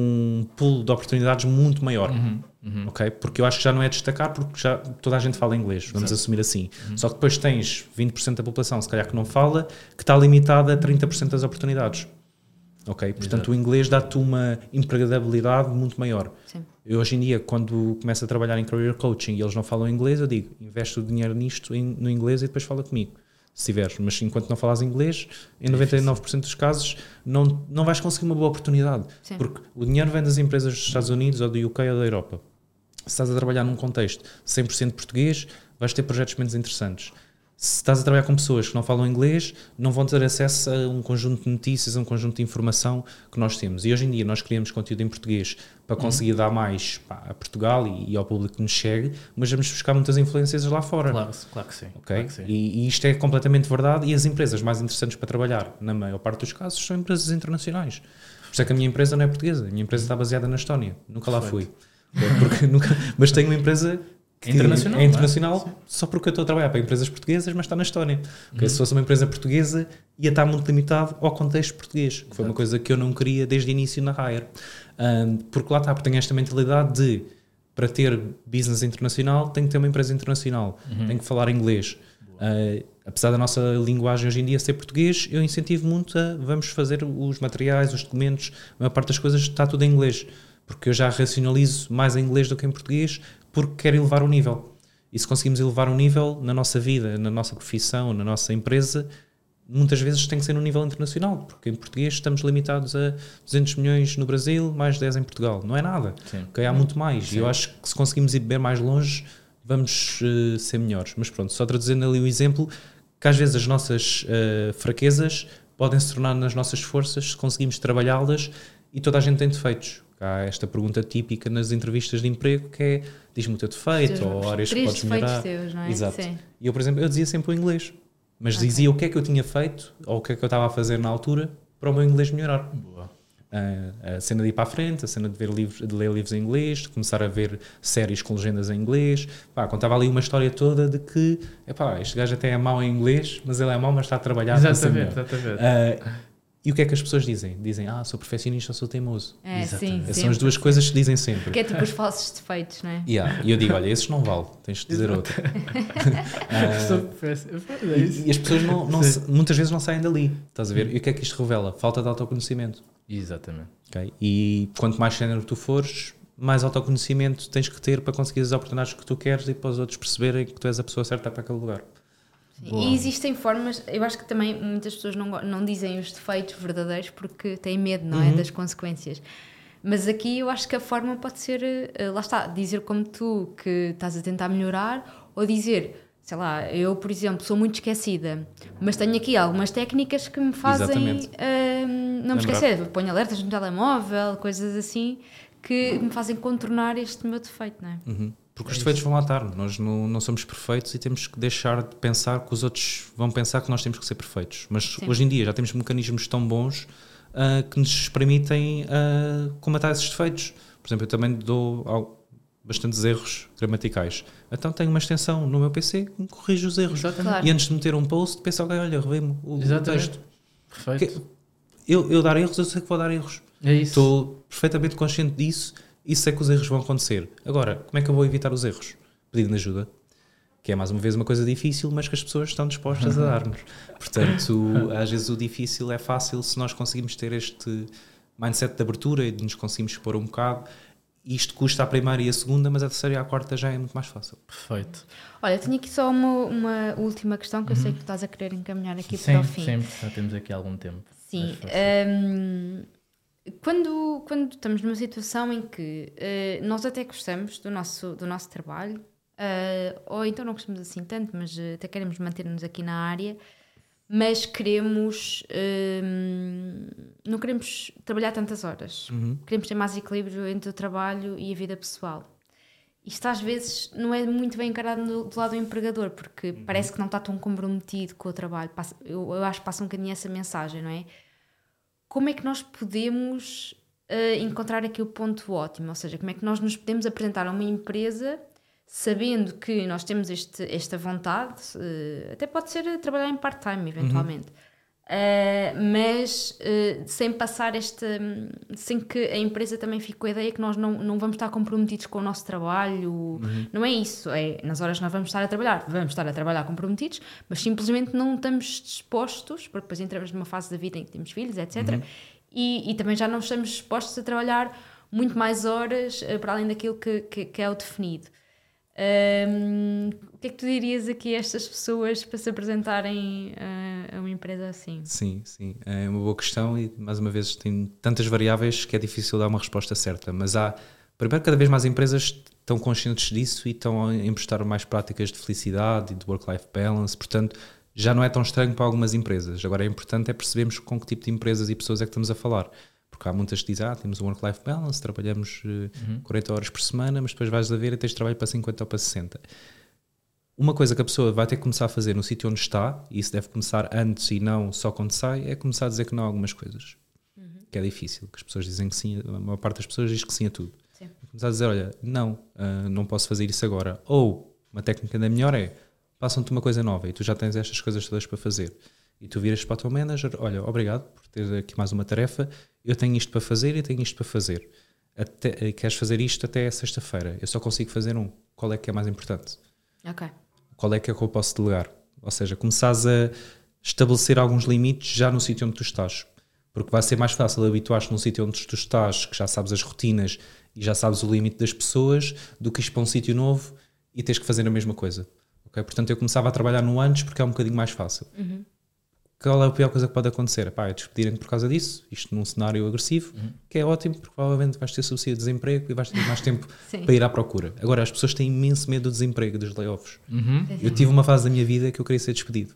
um pool de oportunidades muito maior. Uhum. Uhum. Okay? Porque eu acho que já não é destacar, porque já toda a gente fala inglês, vamos Exato. assumir assim. Uhum. Só que depois tens vinte por cento da população, se calhar que não fala, que está limitada a trinta por cento das oportunidades. Okay? Portanto, Exato. o inglês dá-te uma empregabilidade muito maior. Sim. Eu hoje em dia, quando começo a trabalhar em career coaching e eles não falam inglês, eu digo, investe o dinheiro nisto em, no inglês e depois fala comigo. Se tiveres, mas enquanto não falas inglês, em noventa e nove por cento dos casos não, não vais conseguir uma boa oportunidade. Sim. Porque o dinheiro vem das empresas dos Estados Unidos ou do U K ou da Europa. Se estás a trabalhar num contexto cem por cento português, vais ter projetos menos interessantes. Se estás a trabalhar com pessoas que não falam inglês, não vão ter acesso a um conjunto de notícias, a um conjunto de informação que nós temos. E hoje em dia nós criamos conteúdo em português para conseguir uhum. dar mais pá, a Portugal e, e ao público que nos segue, mas vamos buscar muitas influências lá fora. Claro, claro que sim. Okay? Claro que sim. E, e isto é completamente verdade, e as empresas mais interessantes para trabalhar, na maior parte dos casos, são empresas internacionais. Por isso é que a minha empresa não é portuguesa, a minha empresa está baseada na Estónia, nunca lá fui. Porque nunca, mas tenho uma empresa que internacional, é internacional, é? Só porque eu estou a trabalhar para empresas portuguesas, mas está na Estónia. Uhum. Okay? Se fosse uma empresa portuguesa, ia estar muito limitado ao contexto português, que foi uma coisa que eu não queria desde o início na Hire. Um, porque lá está, porque tenho esta mentalidade de, para ter business internacional, tenho que ter uma empresa internacional, uhum. tenho que falar inglês. Uh, apesar da nossa linguagem hoje em dia ser português, eu incentivo muito a vamos fazer os materiais, os documentos, a maior parte das coisas está tudo em inglês. Porque eu já racionalizo mais em inglês do que em português, porque quero elevar o nível. E se conseguimos elevar o nível na nossa vida, na nossa profissão, na nossa empresa, muitas vezes tem que ser no nível internacional, porque em português estamos limitados a duzentos milhões no Brasil, mais dez em Portugal. Não é nada. Okay? Há muito mais. Sim. E eu acho que se conseguimos ir bem mais longe, vamos uh, ser melhores. Mas pronto, só traduzindo ali o exemplo, que às vezes as nossas uh, fraquezas podem se tornar nas nossas forças se conseguimos trabalhá-las, e toda a gente tem defeitos. Há esta pergunta típica nas entrevistas de emprego, que é, diz-me o teu defeito, ou áreas que podes melhorar. Teus, não é? Exato. Sim. E eu, por exemplo, eu dizia sempre o inglês, mas okay. dizia o que é que eu tinha feito, ou o que é que eu estava a fazer na altura, para o meu inglês melhorar. Boa. Uh, a cena de ir para a frente, a cena de, ver livros, de ler livros em inglês, de começar a ver séries com legendas em inglês. Pá, contava ali uma história toda de que, epá, este gajo até é mau em inglês, mas ele é mau, mas está a trabalhar. Exatamente, exatamente. Uh, E o que é que as pessoas dizem? Dizem, ah, sou perfeccionista ou sou teimoso. É, sim, São sempre. as duas coisas que dizem sempre. Porque é tipo os falsos defeitos, não é? Yeah. E eu digo, olha, esses não vale, tens de dizer outro. uh, e, e as pessoas não, não se, muitas vezes não saem dali, estás a ver? E o que é que isto revela? Falta de autoconhecimento. Exatamente. Okay? E quanto mais género tu fores, mais autoconhecimento tens que ter para conseguir as oportunidades que tu queres e para os outros perceberem que tu és a pessoa certa para aquele lugar. E existem formas, eu acho que também muitas pessoas não, não dizem os defeitos verdadeiros porque têm medo, não é? Uhum. Das consequências. Mas aqui eu acho que a forma pode ser, lá está, dizer como tu que estás a tentar melhorar, ou dizer, sei lá, eu por exemplo sou muito esquecida, mas tenho aqui algumas técnicas que me fazem uh, não me esquecer, ponho alertas no telemóvel, coisas assim que me fazem contornar este meu defeito, não é? Uhum. Porque os defeitos vão lá estar, nós não, não somos perfeitos e temos que deixar de pensar que os outros vão pensar que nós temos que ser perfeitos. Mas Sim. hoje em dia já temos mecanismos tão bons uh, que nos permitem uh, combater esses defeitos. Por exemplo, eu também dou bastantes erros gramaticais. Então tenho uma extensão no meu P C que me corrige os erros. Claro. E antes de meter um post, penso, ok, olha, revê-me o, o texto. Perfeito. Eu, eu dar erros, eu sei que vou dar erros. É isso. Estou perfeitamente consciente disso. E sei que os erros vão acontecer. Agora, como é que eu vou evitar os erros? Pedindo ajuda. que é mais uma vez uma coisa difícil, mas que as pessoas estão dispostas a dar-nos. Portanto, às vezes o difícil é fácil se nós conseguimos ter este mindset de abertura e de nos conseguimos expor um bocado. Isto custa a primeira e a segunda, mas a terceira e a quarta já é muito mais fácil. Perfeito. Olha, eu tinha aqui só uma, uma última questão que eu Uhum. sei que tu estás a querer encaminhar aqui Sim, para o fim. sempre. Já temos aqui algum tempo. Sim. Mas, hum, quando, quando estamos numa situação em que uh, nós até gostamos do nosso, do nosso trabalho, uh, ou então não gostamos assim tanto, mas uh, até queremos manter-nos aqui na área, mas queremos hum, não queremos trabalhar tantas horas. Uhum. Queremos ter mais equilíbrio entre o trabalho e a vida pessoal. Isto às vezes não é muito bem encarado do, do lado do empregador, porque uhum. parece que não está tão comprometido com o trabalho. Passa, eu, eu acho que passa um bocadinho essa mensagem, não é? Como é que nós podemos uh, encontrar aqui o ponto ótimo? Ou seja, como é que nós nos podemos apresentar a uma empresa sabendo que nós temos este, esta vontade, uh, até pode ser trabalhar em part-time eventualmente, uhum. uh, mas uh, sem passar esta, sem que a empresa também fique com a ideia que nós não, não vamos estar comprometidos com o nosso trabalho, uhum. não é isso, é nas horas que nós vamos estar a trabalhar, vamos estar a trabalhar comprometidos, mas simplesmente não estamos dispostos, porque depois entramos numa fase da vida em que temos filhos, etcétera, uhum. e, e também já não estamos dispostos a trabalhar muito mais horas uh, para além daquilo que, que, que é o definido. Um, o que é que tu dirias aqui a estas pessoas para se apresentarem uh, a uma empresa assim? Sim, sim, é uma boa questão e mais uma vez tem tantas variáveis que é difícil dar uma resposta certa, mas há, primeiro, cada vez mais empresas estão conscientes disso e estão a emprestar mais práticas de felicidade e de work-life balance, portanto já não é tão estranho para algumas empresas. Agora é importante é percebermos com que tipo de empresas e pessoas é que estamos a falar. Porque há muitas que dizem, ah, temos um work-life balance, trabalhamos uh, uhum. quarenta horas por semana, mas depois vais a ver e tens trabalho para cinquenta ou para sessenta. Uma coisa que a pessoa vai ter que começar a fazer no sítio onde está, e isso deve começar antes e não só quando sai, é começar a dizer que não a algumas coisas. Uhum. Que é difícil, que as pessoas dizem que sim, a maior parte das pessoas diz que sim a tudo. Sim. Começar a dizer, olha, não, uh, não posso fazer isso agora. Ou, uma técnica ainda melhor é, passam-te uma coisa nova e tu já tens estas coisas todas para fazer. E tu viras para o teu manager, olha, obrigado por ter aqui mais uma tarefa, eu tenho isto para fazer e tenho isto para fazer. Até, queres fazer isto até sexta-feira, eu só consigo fazer um. Qual é que é mais importante? Ok. Qual é que é que eu posso delegar? Ou seja, começares a estabelecer alguns limites já no sítio onde tu estás. Porque vai ser mais fácil habituar-te num sítio onde tu estás, que já sabes as rotinas e já sabes o limite das pessoas, do que ir para um sítio novo e tens que fazer a mesma coisa. Okay? Portanto, eu começava a trabalhar no antes porque é um bocadinho mais fácil. Uhum. Qual é a pior coisa que pode acontecer? Pá, é despedirem-te por causa disso, isto num cenário agressivo, uhum. que é ótimo, porque provavelmente vais ter subsídio de desemprego e vais ter mais tempo para ir à procura. Agora, as pessoas têm imenso medo do desemprego, dos layoffs. Uhum. Eu tive uma fase da minha vida que eu queria ser despedido.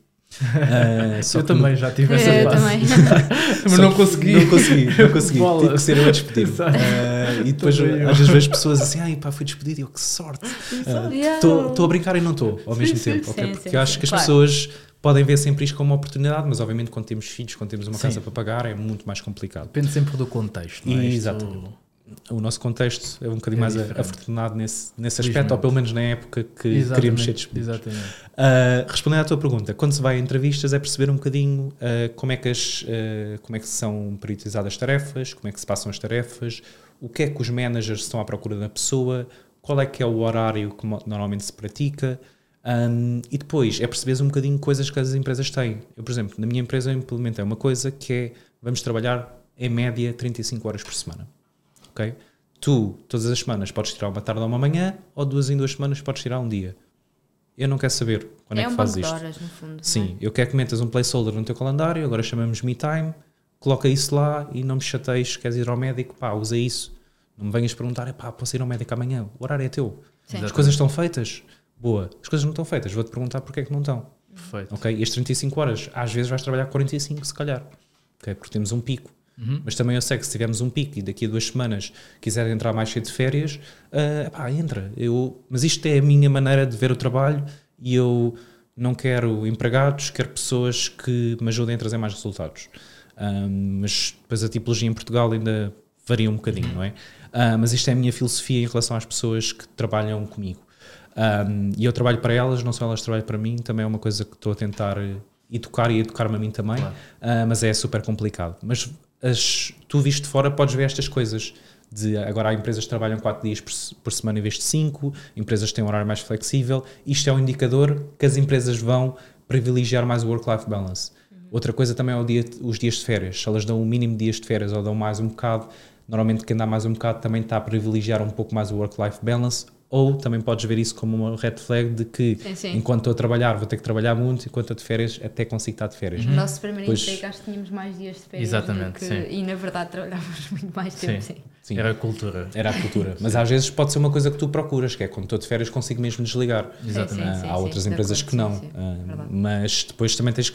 Uh, só eu também não... já tive essa eu fase. Mas não consegui. Não consegui, não consegui. Tive que ser eu a despedir. Uh, e depois às vezes vejo pessoas assim, ai pá, fui despedido e eu, que sorte. Estou uh, a brincar e não estou ao mesmo sim, tempo. Sim, okay? sim, Porque sim, eu acho sim, que as claro. pessoas podem ver sempre isto como uma oportunidade, mas obviamente quando temos filhos, quando temos uma sim. casa para pagar, é muito mais complicado. Depende sempre do contexto. Não é? Exatamente. Isto... O nosso contexto é um bocadinho é mais diferente. afortunado nesse, nesse aspecto, ou pelo menos na época que Exatamente. queríamos ser despedidos. Exatamente. Uh, respondendo à tua pergunta, quando se vai a entrevistas é perceber um bocadinho uh, como, é que as, uh, como é que são priorizadas as tarefas, como é que se passam as tarefas, o que é que os managers estão à procura da pessoa, qual é que é o horário que normalmente se pratica, um, e depois é perceber um bocadinho coisas que as empresas têm. Eu, por exemplo, na minha empresa eu implementei uma coisa que é, vamos trabalhar em média trinta e cinco horas por semana. Okay? Tu, todas as semanas, podes tirar uma tarde ou uma manhã, ou duas em duas semanas podes tirar um dia. Eu não quero saber quando é, é que um fazes isto. Horas, no fundo, Sim, é? Eu quero que metas um placeholder no teu calendário, agora chamamos Me Time, coloca isso lá e não me chateies, queres ir ao médico, pá, usa isso. Não me venhas perguntar, pá, posso ir ao médico amanhã? O horário é teu. Sim. As coisas estão feitas? Boa. As coisas não estão feitas, vou-te perguntar porque é que não estão. Perfeito. Okay? E as trinta e cinco horas, às vezes vais trabalhar quarenta e cinco, se calhar. Okay? Porque temos um pico. Uhum. Mas também eu sei que se tivermos um pico e daqui a duas semanas quiser entrar mais cedo de férias, uh, pá, entra. Eu, mas isto é a minha maneira de ver o trabalho e eu não quero empregados, quero pessoas que me ajudem a trazer mais resultados. Um, mas depois a tipologia em Portugal ainda varia um bocadinho, uhum. não é? Uh, mas isto é a minha filosofia em relação às pessoas que trabalham comigo. Um, e eu trabalho para elas, não só elas trabalham para mim, também é uma coisa que estou a tentar educar e educar-me a mim também, claro. uh, mas é super complicado. Mas as, tu viste de fora podes ver estas coisas de agora há empresas que trabalham quatro dias por, por semana em vez de cinco, empresas que têm um horário mais flexível. Isto é um indicador que as empresas vão privilegiar mais o work-life balance. Uhum. Outra coisa também é o dia, os dias de férias. Se elas dão o mínimo de dias de férias ou dão mais um bocado, normalmente quem dá mais um bocado também está a privilegiar um pouco mais o work-life balance. Ou também podes ver isso como uma red flag de que sim, sim. enquanto estou a trabalhar vou ter que trabalhar muito, enquanto estou de férias até consigo estar de férias. No nosso primeiro pois... emprego acho que tínhamos mais dias de férias. Exatamente, que... sim. E na verdade trabalhávamos muito mais tempo. Sim. Sim. Sim. Era a cultura. Era a cultura. Mas às vezes pode ser uma coisa que tu procuras, que é quando estou de férias consigo mesmo desligar. Exatamente. Sim, sim, há sim, outras sim, empresas acordo, que não. Sim, sim. Mas depois também tens que...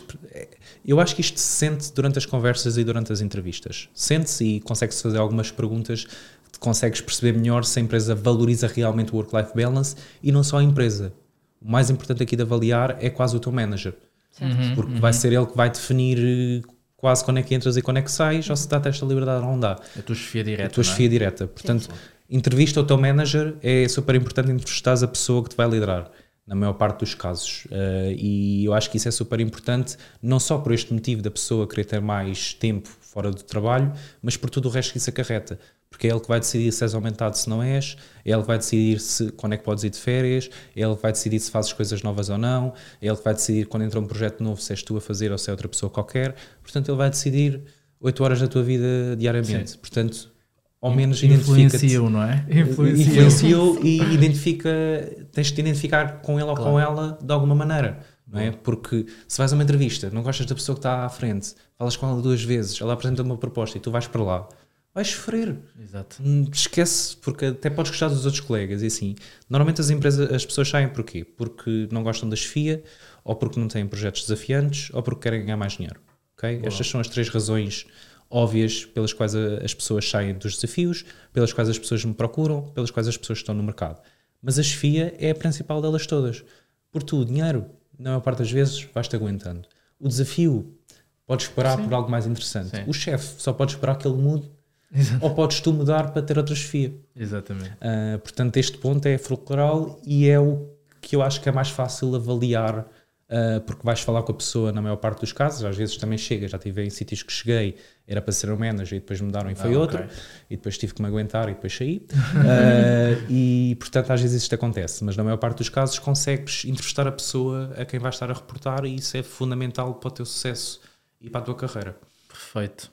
Eu acho que isto se sente durante as conversas e durante as entrevistas. Sente-se e consegue-se fazer algumas perguntas, consegues perceber melhor se a empresa valoriza realmente o work-life balance e não só a empresa. O mais importante aqui de avaliar é quase o teu manager. Uhum, porque uhum. vai ser ele que vai definir quase quando é que entras e quando é que sais, uhum. ou se dá-te esta liberdade ou não dá. A tua chefia direta. A tua chefia direta. Portanto, sim, sim. entrevista o teu manager, é super importante entrevistares a pessoa que te vai liderar, na maior parte dos casos. Uh, e eu acho que isso é super importante, não só por este motivo da pessoa querer ter mais tempo fora do trabalho, mas por tudo o resto que isso acarreta. Porque é ele que vai decidir se és aumentado, se não és, é ele que vai decidir se, quando é que podes ir de férias, é ele que vai decidir se fazes coisas novas ou não, é ele que vai decidir quando entra um projeto novo se és tu a fazer ou se é outra pessoa qualquer. Portanto, ele vai decidir oito horas da tua vida diariamente. Sim. Portanto, ao menos identifica-te. Influenciou, não é? Influenciou. Influenciou e identifica, tens de te identificar com ele ou claro. com ela de alguma maneira. Não é? Porque se vais a uma entrevista, não gostas da pessoa que está à frente, falas com ela duas vezes, ela apresenta uma proposta e tu vais para lá, vais sofrer. Exato. Esquece, porque até podes gostar dos outros colegas e assim. Normalmente as empresas, as pessoas saem porquê? Porque não gostam da chefia, ou porque não têm projetos desafiantes, ou porque querem ganhar mais dinheiro. Okay? Estas são as três razões óbvias pelas quais a, as pessoas saem dos desafios, pelas quais as pessoas me procuram, pelas quais as pessoas estão no mercado. Mas a chefia é a principal delas todas. Por tu, o dinheiro, na maior parte das vezes, vais-te aguentando. O desafio, podes esperar Sim. por algo mais interessante. Sim. O chefe, só podes esperar que ele mude. Exato. Ou podes tu mudar para ter outra chefia. Exatamente. Uh, portanto, este ponto é fulcral e é o que eu acho que é mais fácil avaliar, uh, porque vais falar com a pessoa na maior parte dos casos. Às vezes também chega, já tive em sítios que cheguei, era para ser um manager e depois mudaram e foi ah, outro, okay. e depois tive que me aguentar e depois saí. uh, e portanto, às vezes isto acontece, mas na maior parte dos casos consegues entrevistar a pessoa a quem vais estar a reportar e isso é fundamental para o teu sucesso e para a tua carreira. Perfeito.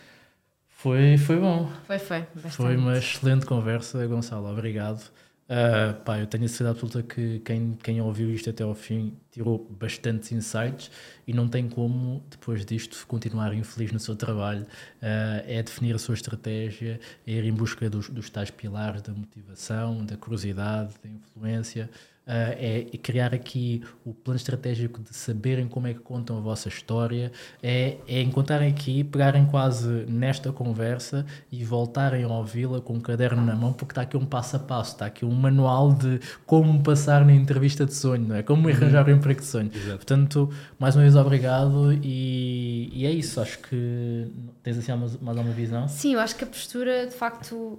Foi, foi bom. Foi, foi. Bastante. Foi uma excelente conversa, Gonçalo. Obrigado. Uh, pá, eu tenho a certeza absoluta que quem, quem ouviu isto até ao fim tirou bastantes insights e não tem como, depois disto, continuar infeliz no seu trabalho. Uh, é definir a sua estratégia, é ir em busca dos, dos tais pilares da motivação, da curiosidade, da influência. Uh, é criar aqui o plano estratégico de saberem como é que contam a vossa história, é, é encontrarem aqui, pegarem quase nesta conversa e voltarem a ouvi-la com um caderno na mão, porque está aqui um passo a passo, está aqui um manual de como passar na entrevista de sonho, não é? Como arranjar um emprego de sonho. Exato. Portanto, mais uma vez obrigado e, e é isso, acho que tens assim mais, mais alguma visão? Sim, eu acho que a postura de facto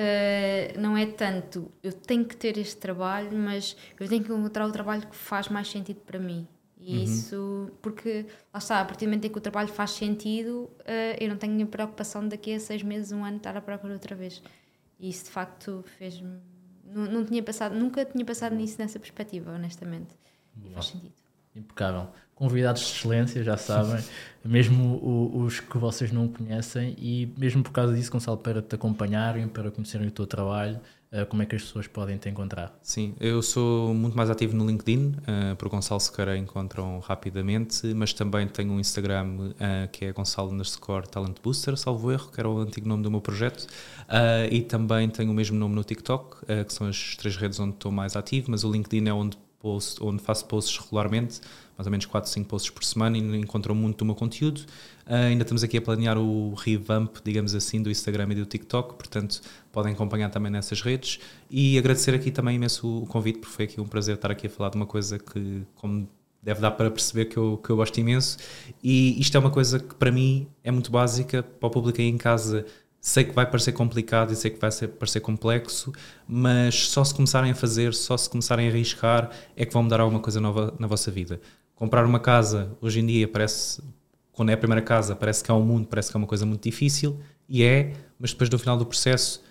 Uh, não é tanto eu tenho que ter este trabalho, mas eu tenho que encontrar o trabalho que faz mais sentido para mim e uhum. isso, porque lá está, a partir do momento em que o trabalho faz sentido, uh, eu não tenho nenhuma preocupação de daqui a seis meses, um ano estar à procura outra vez, e isso de facto fez-me não, não tinha passado, nunca tinha passado nisso nessa perspectiva, honestamente. Boa. E faz sentido. Impecável. Convidados de excelência, já sabem, mesmo o, os que vocês não conhecem, e mesmo por causa disso, Gonçalo, para te acompanharem, para conhecerem o teu trabalho, uh, como é que as pessoas podem te encontrar? Sim, eu sou muito mais ativo no LinkedIn, uh, por Gonçalo Sequeira encontram rapidamente, mas também tenho um Instagram uh, que é Gonçalo underscore Talent Booster, salvo erro, que era o antigo nome do meu projeto, uh, e também tenho o mesmo nome no TikTok, uh, que são as três redes onde estou mais ativo, mas o LinkedIn é onde Post, onde faço posts regularmente, mais ou menos quatro, cinco posts por semana, e encontram muito do meu conteúdo. Uh, ainda estamos aqui a planear o revamp, digamos assim, do Instagram e do TikTok, portanto podem acompanhar também nessas redes, e agradecer aqui também imenso o convite, porque foi aqui um prazer estar aqui a falar de uma coisa que, como deve dar para perceber, que eu, que eu gosto imenso, e isto é uma coisa que para mim é muito básica, para o público aí em casa. Sei que vai parecer complicado e sei que vai ser, parecer complexo, mas só se começarem a fazer, só se começarem a arriscar, é que vão mudar alguma coisa nova na vossa vida. Comprar uma casa, hoje em dia, parece, quando é a primeira casa, parece que é um mundo, parece que é uma coisa muito difícil, e é, mas depois no final do processo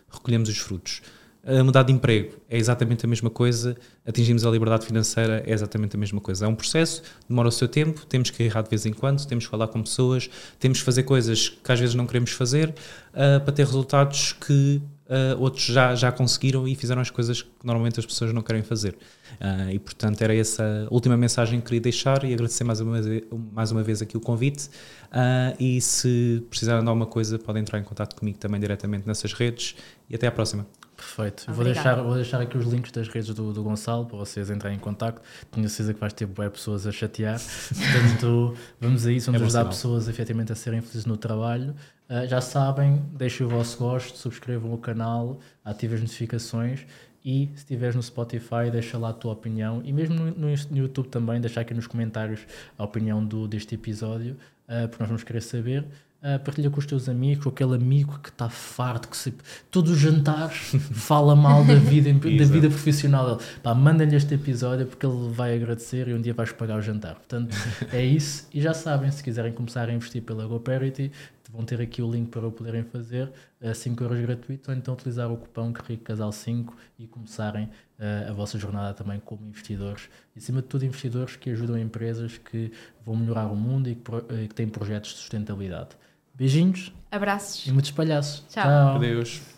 recolhemos os frutos. A mudar de emprego é exatamente a mesma coisa, atingimos a liberdade financeira é exatamente a mesma coisa. É um processo, demora o seu tempo, temos que errar de vez em quando, temos que falar com pessoas, temos que fazer coisas que às vezes não queremos fazer uh, para ter resultados que uh, outros já, já conseguiram e fizeram as coisas que normalmente as pessoas não querem fazer. Uh, e portanto era essa a última mensagem que queria deixar e agradecer mais uma vez, mais uma vez aqui o convite. Uh, e se precisarem de alguma coisa podem entrar em contato comigo também diretamente nessas redes e até à próxima. Perfeito. Vou deixar, vou deixar aqui os links das redes do, do Gonçalo para vocês entrarem em contacto. Tenho certeza que vais ter boas pessoas a chatear. Portanto, vamos a isso. Vamos é ajudar sinal. Pessoas efetivamente a serem felizes no trabalho. Uh, já sabem, deixem o vosso gosto, subscrevam o canal, ativem as notificações e se estiveres no Spotify, deixa lá a tua opinião. E mesmo no, no, no YouTube também, deixa aqui nos comentários a opinião do, deste episódio, uh, porque nós vamos querer saber. Uh, partilha com os teus amigos, com aquele amigo que está farto, que se, todos os jantares fala mal da vida, da vida profissional dele. Pá, manda-lhe este episódio porque ele vai agradecer e um dia vais pagar o jantar. Portanto, é isso. E já sabem, se quiserem começar a investir pela GoParity, vão ter aqui o link para o poderem fazer, a cinco euros gratuito, ou então utilizar o cupom Rico Casal cinco e começarem uh, a vossa jornada também como investidores. E, acima de tudo, investidores que ajudam empresas que vão melhorar o mundo e que, pro, uh, que têm projetos de sustentabilidade. Beijinhos. Abraços. E muitos palhaços. Tchau. Tchau. Adeus.